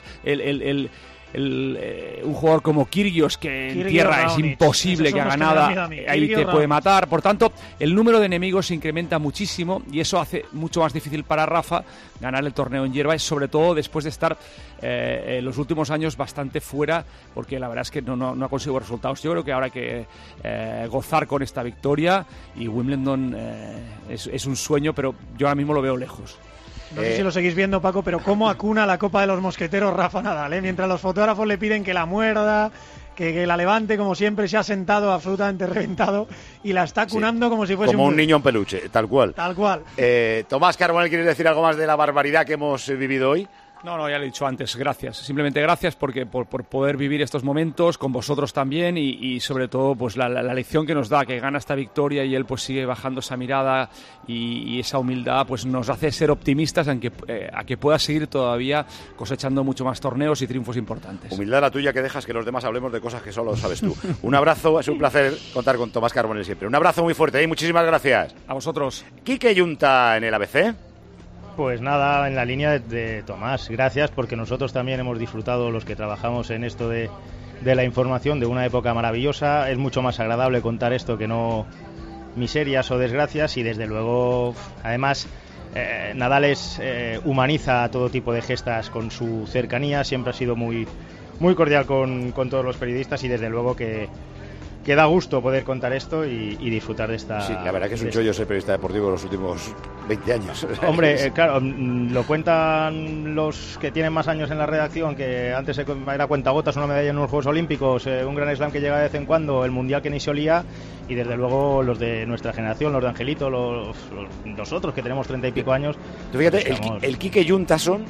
Un jugador como Kyrgios, que en tierra es imposible que haga nada, ahí te puede matar. Por tanto, el número de enemigos se incrementa muchísimo y eso hace mucho más difícil para Rafa ganar el torneo en hierba, y sobre todo después de estar los últimos años bastante fuera, porque la verdad es que no ha conseguido resultados. Yo creo que ahora hay que gozar con esta victoria, y Wimbledon es un sueño, pero yo ahora mismo lo veo lejos. No sé si lo seguís viendo, Paco, pero cómo acuna la Copa de los Mosqueteros Rafa Nadal, mientras los fotógrafos le piden que la muerda, que la levante, como siempre, se ha sentado absolutamente reventado y la está acunando como si fuese como un niño en peluche, tal cual. Tal cual. Tomás Carbonell, ¿quieres decir algo más de la barbaridad que hemos vivido hoy? No, ya lo he dicho antes, gracias. Simplemente gracias por poder vivir estos momentos con vosotros también y sobre todo pues la lección que nos da, que gana esta victoria y él pues sigue bajando esa mirada y esa humildad pues nos hace ser optimistas a que pueda seguir todavía cosechando mucho más torneos y triunfos importantes. Humildad la tuya, que dejas que los demás hablemos de cosas que solo sabes tú. Un abrazo, es un placer contar con Tomás Carbonell siempre. Un abrazo muy fuerte y muchísimas gracias. A vosotros. Quique Yunta en el ABC. Pues nada, en la línea de Tomás, gracias, porque nosotros también hemos disfrutado, los que trabajamos en esto de la información, de una época maravillosa. Es mucho más agradable contar esto que no miserias o desgracias, y desde luego, además, Nadal humaniza todo tipo de gestas con su cercanía, siempre ha sido muy, muy cordial con todos los periodistas, y desde luego que da gusto poder contar esto y disfrutar de esta... Sí, la verdad que es un chollo ser periodista deportivo los últimos 20 años. Hombre, claro, lo cuentan los que tienen más años en la redacción, que antes era cuentagotas, una medalla en unos Juegos Olímpicos, un Grand Slam que llega de vez en cuando, el Mundial que ni se olía, y desde luego los de nuestra generación, los de Angelito, nosotros que tenemos 30 y pico años... Tú fíjate, el Quique Juntason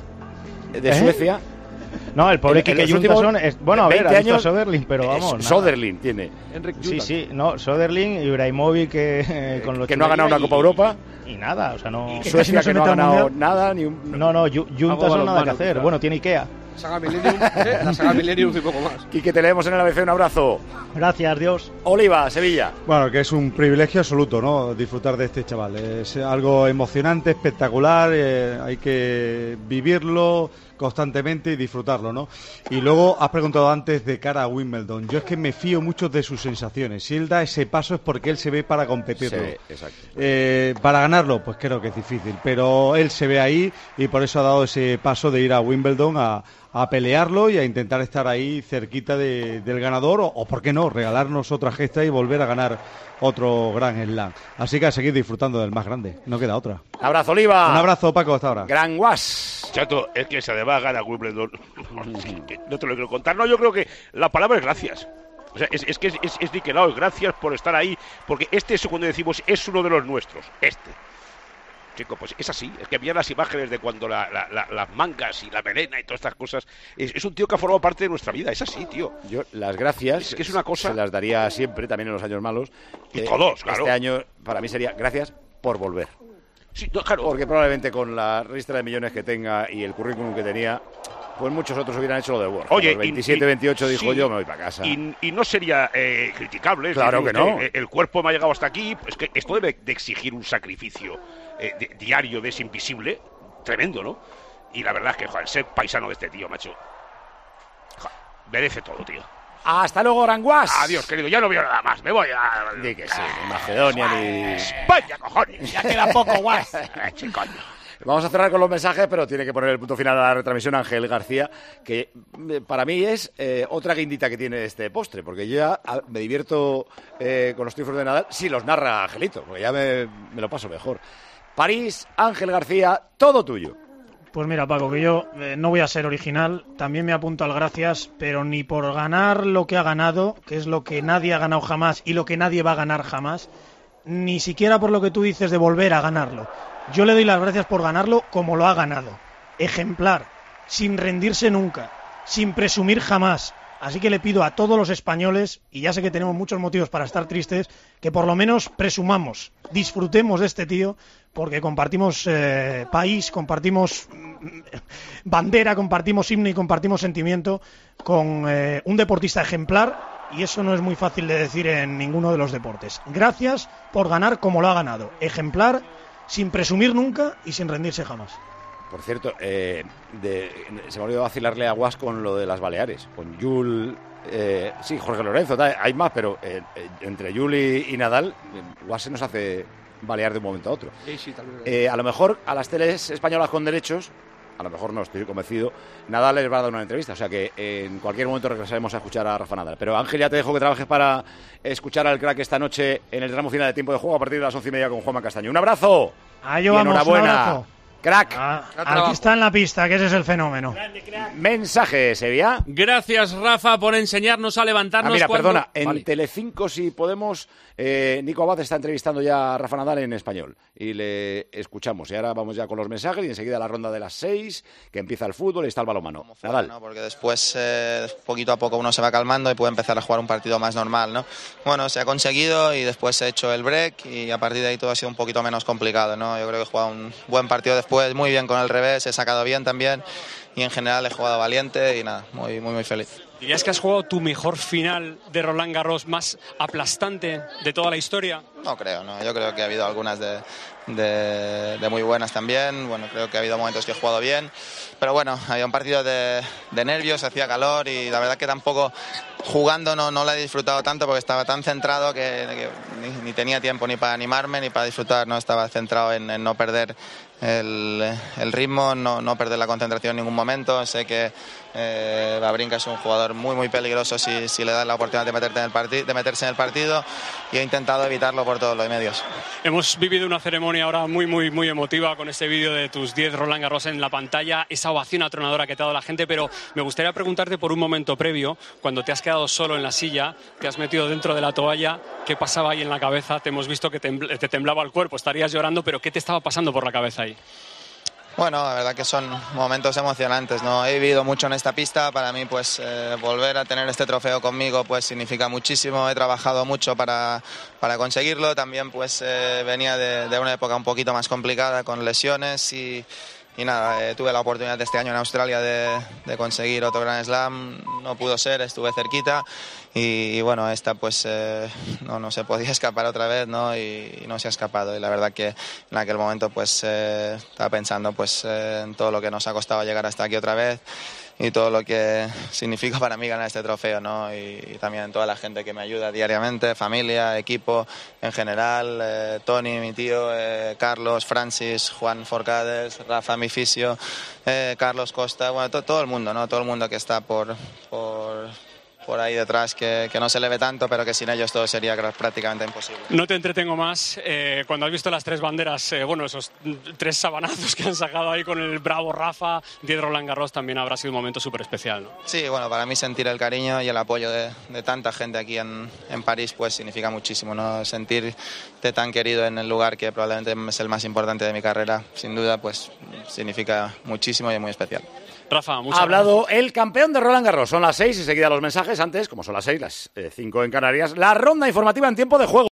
de Suecia... No, el pobre Quique Juntason es... Bueno, a ver, ha visto a Soderling, pero vamos... Soderling tiene. Sí, no, Soderling, Ibrahimovic, con los que no ha ganado una Copa Europa. Y nada, o sea, no... Suecia, que no ha ganado nada, ni un... No, Juntason nada que hacer. Claro. Bueno, tiene Ikea. La saga Millennium y poco más. Quique, te leemos en el ABC, un abrazo. Gracias, Dios. Oliva, Sevilla. Bueno, que es un privilegio absoluto, ¿no?, disfrutar de este chaval. Es algo emocionante, espectacular, hay que vivirlo, constantemente y disfrutarlo, ¿no? Y luego has preguntado antes de cara a Wimbledon. Yo es que me fío mucho de sus sensaciones. Si él da ese paso es porque él se ve para competirlo. Sí, exacto. Para ganarlo, pues creo que es difícil, pero él se ve ahí y por eso ha dado ese paso de ir a Wimbledon a pelearlo y a intentar estar ahí cerquita del ganador o por qué no, regalarnos otra gesta y volver a ganar otro Grand Slam. Así que a seguir disfrutando del más grande, no queda otra. Abrazo, Oliva. Un abrazo, Paco, hasta ahora. Gran Guas. Chato, es que se además gana Wimbledon. No te lo quiero contar. No, yo creo que la palabra es gracias. O sea, es niquelado, gracias por estar ahí, porque cuando decimos es uno de los nuestros, chico, pues es así, es que envían las imágenes de cuando las mangas y la melena y todas estas cosas, es un tío que ha formado parte de nuestra vida, es así, tío. Yo las gracias es una cosa, se las daría siempre, también en los años malos. Y todos, claro. Este año para mí sería gracias por volver. Sí, no, claro. Porque probablemente con la ristra de millones que tenga y el currículum que tenía, pues muchos otros hubieran hecho lo de Word. Oye, 27-28 dijo sí, yo me voy para casa. Y no sería criticable. Claro que no. El cuerpo me ha llegado hasta aquí. Pues que esto debe de exigir un sacrificio diario de ese invisible tremendo, ¿no? Y la verdad es que, joder, ser paisano de este tío, macho, joder, merece todo, tío. Hasta luego, Aranguas. Adiós, querido. Ya no veo nada más. Me voy a... Di que sí, ni Macedonia ni... España, cojones. Ya queda poco, Guas. Chicoño. Vamos a cerrar con los mensajes, pero tiene que poner el punto final a la retransmisión Ángel García, que para mí es otra guindita que tiene este postre, porque yo ya me divierto con los triunfos de Nadal si los narra Angelito, porque ya me lo paso mejor. París, Ángel García, todo tuyo. Pues mira, Paco, que yo no voy a ser original, también me apunto al gracias, pero ni por ganar lo que ha ganado, que es lo que nadie ha ganado jamás y lo que nadie va a ganar jamás, ni siquiera por lo que tú dices de volver a ganarlo. Yo le doy las gracias por ganarlo como lo ha ganado. Ejemplar, sin rendirse nunca, sin presumir jamás. Así que le pido a todos los españoles, y ya sé que tenemos muchos motivos para estar tristes, que por lo menos presumamos, disfrutemos de este tío, porque compartimos país, compartimos bandera, compartimos himno y compartimos sentimiento con un deportista ejemplar, y eso no es muy fácil de decir en ninguno de los deportes. Gracias por ganar como lo ha ganado. Ejemplar, sin presumir nunca y sin rendirse jamás. Por cierto, se me olvidó vacilarle a Guas con lo de las Baleares, con Jul, sí, Jorge Lorenzo, hay más, pero entre Jul y Nadal, Guas se nos hace balear de un momento a otro. Sí, tal vez. A lo mejor a las teles españolas con derechos, a lo mejor no, estoy convencido, Nadal les va a dar una entrevista, o sea que en cualquier momento regresaremos a escuchar a Rafa Nadal. Pero Ángel, ya te dejo que trabajes para escuchar al crack esta noche en el tramo final de tiempo de juego a partir de las 11:30 con Juanma Castaño. ¡Un abrazo! Ahí vamos, enhorabuena. un abrazo. Crack. Aquí está en la pista, que ese es el fenómeno. Mensaje, Sevilla. Gracias, Rafa, por enseñarnos a levantarnos. Mira, cuando... perdona, en Telecinco, si podemos, Nico Abad está entrevistando ya a Rafa Nadal en español y le escuchamos. Y ahora vamos ya con los mensajes y enseguida la ronda de las 6, que empieza el fútbol y está el balonmano. Nadal. ¿No? Porque después, poquito a poco, uno se va calmando y puede empezar a jugar un partido más normal, ¿no? Bueno, se ha conseguido y después he hecho el break y a partir de ahí todo ha sido un poquito menos complicado, ¿no? Yo creo que he jugado un buen partido después, muy bien con el revés, he sacado bien también y en general he jugado valiente y nada, muy feliz. ¿Dirías que has jugado tu mejor final de Roland Garros más aplastante de toda la historia? No creo, no. Yo creo que ha habido algunas de muy buenas también. Bueno, creo que ha habido momentos que he jugado bien, pero bueno, había un partido de nervios, hacía calor y la verdad que tampoco jugando no la he disfrutado tanto porque estaba tan centrado que ni tenía tiempo ni para animarme ni para disfrutar, no estaba centrado en no perder el ritmo, no perder la concentración en ningún momento. Sé que Wawrinka es un jugador muy peligroso si le das la oportunidad de meterse en el partido y he intentado evitarlo por todos los medios. Hemos vivido una ceremonia ahora muy emotiva con este vídeo de tus 10 Roland Garros en la pantalla, esa ovación atronadora que te ha dado la gente, pero me gustaría preguntarte por un momento previo, cuando te has quedado solo en la silla, te has metido dentro de la toalla, ¿qué pasaba ahí en la cabeza? Te hemos visto que te temblaba el cuerpo, estarías llorando, pero ¿qué te estaba pasando por la cabeza ahí? Bueno, la verdad que son momentos emocionantes, ¿no? He vivido mucho en esta pista, para mí pues volver a tener este trofeo conmigo pues significa muchísimo, he trabajado mucho para conseguirlo, también pues venía de una época un poquito más complicada con lesiones y nada, tuve la oportunidad este año en Australia de conseguir otro Grand Slam, no pudo ser, estuve cerquita y bueno, esta pues no se podía escapar otra vez, ¿no? Y no se ha escapado, y la verdad que en aquel momento pues estaba pensando pues en todo lo que nos ha costado llegar hasta aquí otra vez y todo lo que significa para mí ganar este trofeo, ¿no? Y también toda la gente que me ayuda diariamente, familia, equipo en general, Tony, mi tío, Carlos, Francis, Juan Forcades, Rafa, mi fisio, Carlos Costa, bueno, todo el mundo, ¿no? Todo el mundo que está por ahí detrás, que no se le ve tanto, pero que sin ellos todo sería prácticamente imposible. No te entretengo más. Cuando has visto las 3 banderas, bueno, esos 3 sabanazos que han sacado ahí con el bravo Rafa, 10 Roland Garros, también habrá sido un momento súper especial, ¿no? Sí, bueno, para mí sentir el cariño y el apoyo de tanta gente aquí en París, pues significa muchísimo, ¿no? Sentirte tan querido en el lugar que probablemente es el más importante de mi carrera, sin duda, pues significa muchísimo y es muy especial. Rafa, muchas Ha hablado gracias. el campeón de Roland Garros. Son las 6 y seguida los mensajes. Antes, como son las 6, las 5 en Canarias, la ronda informativa en tiempo de juego.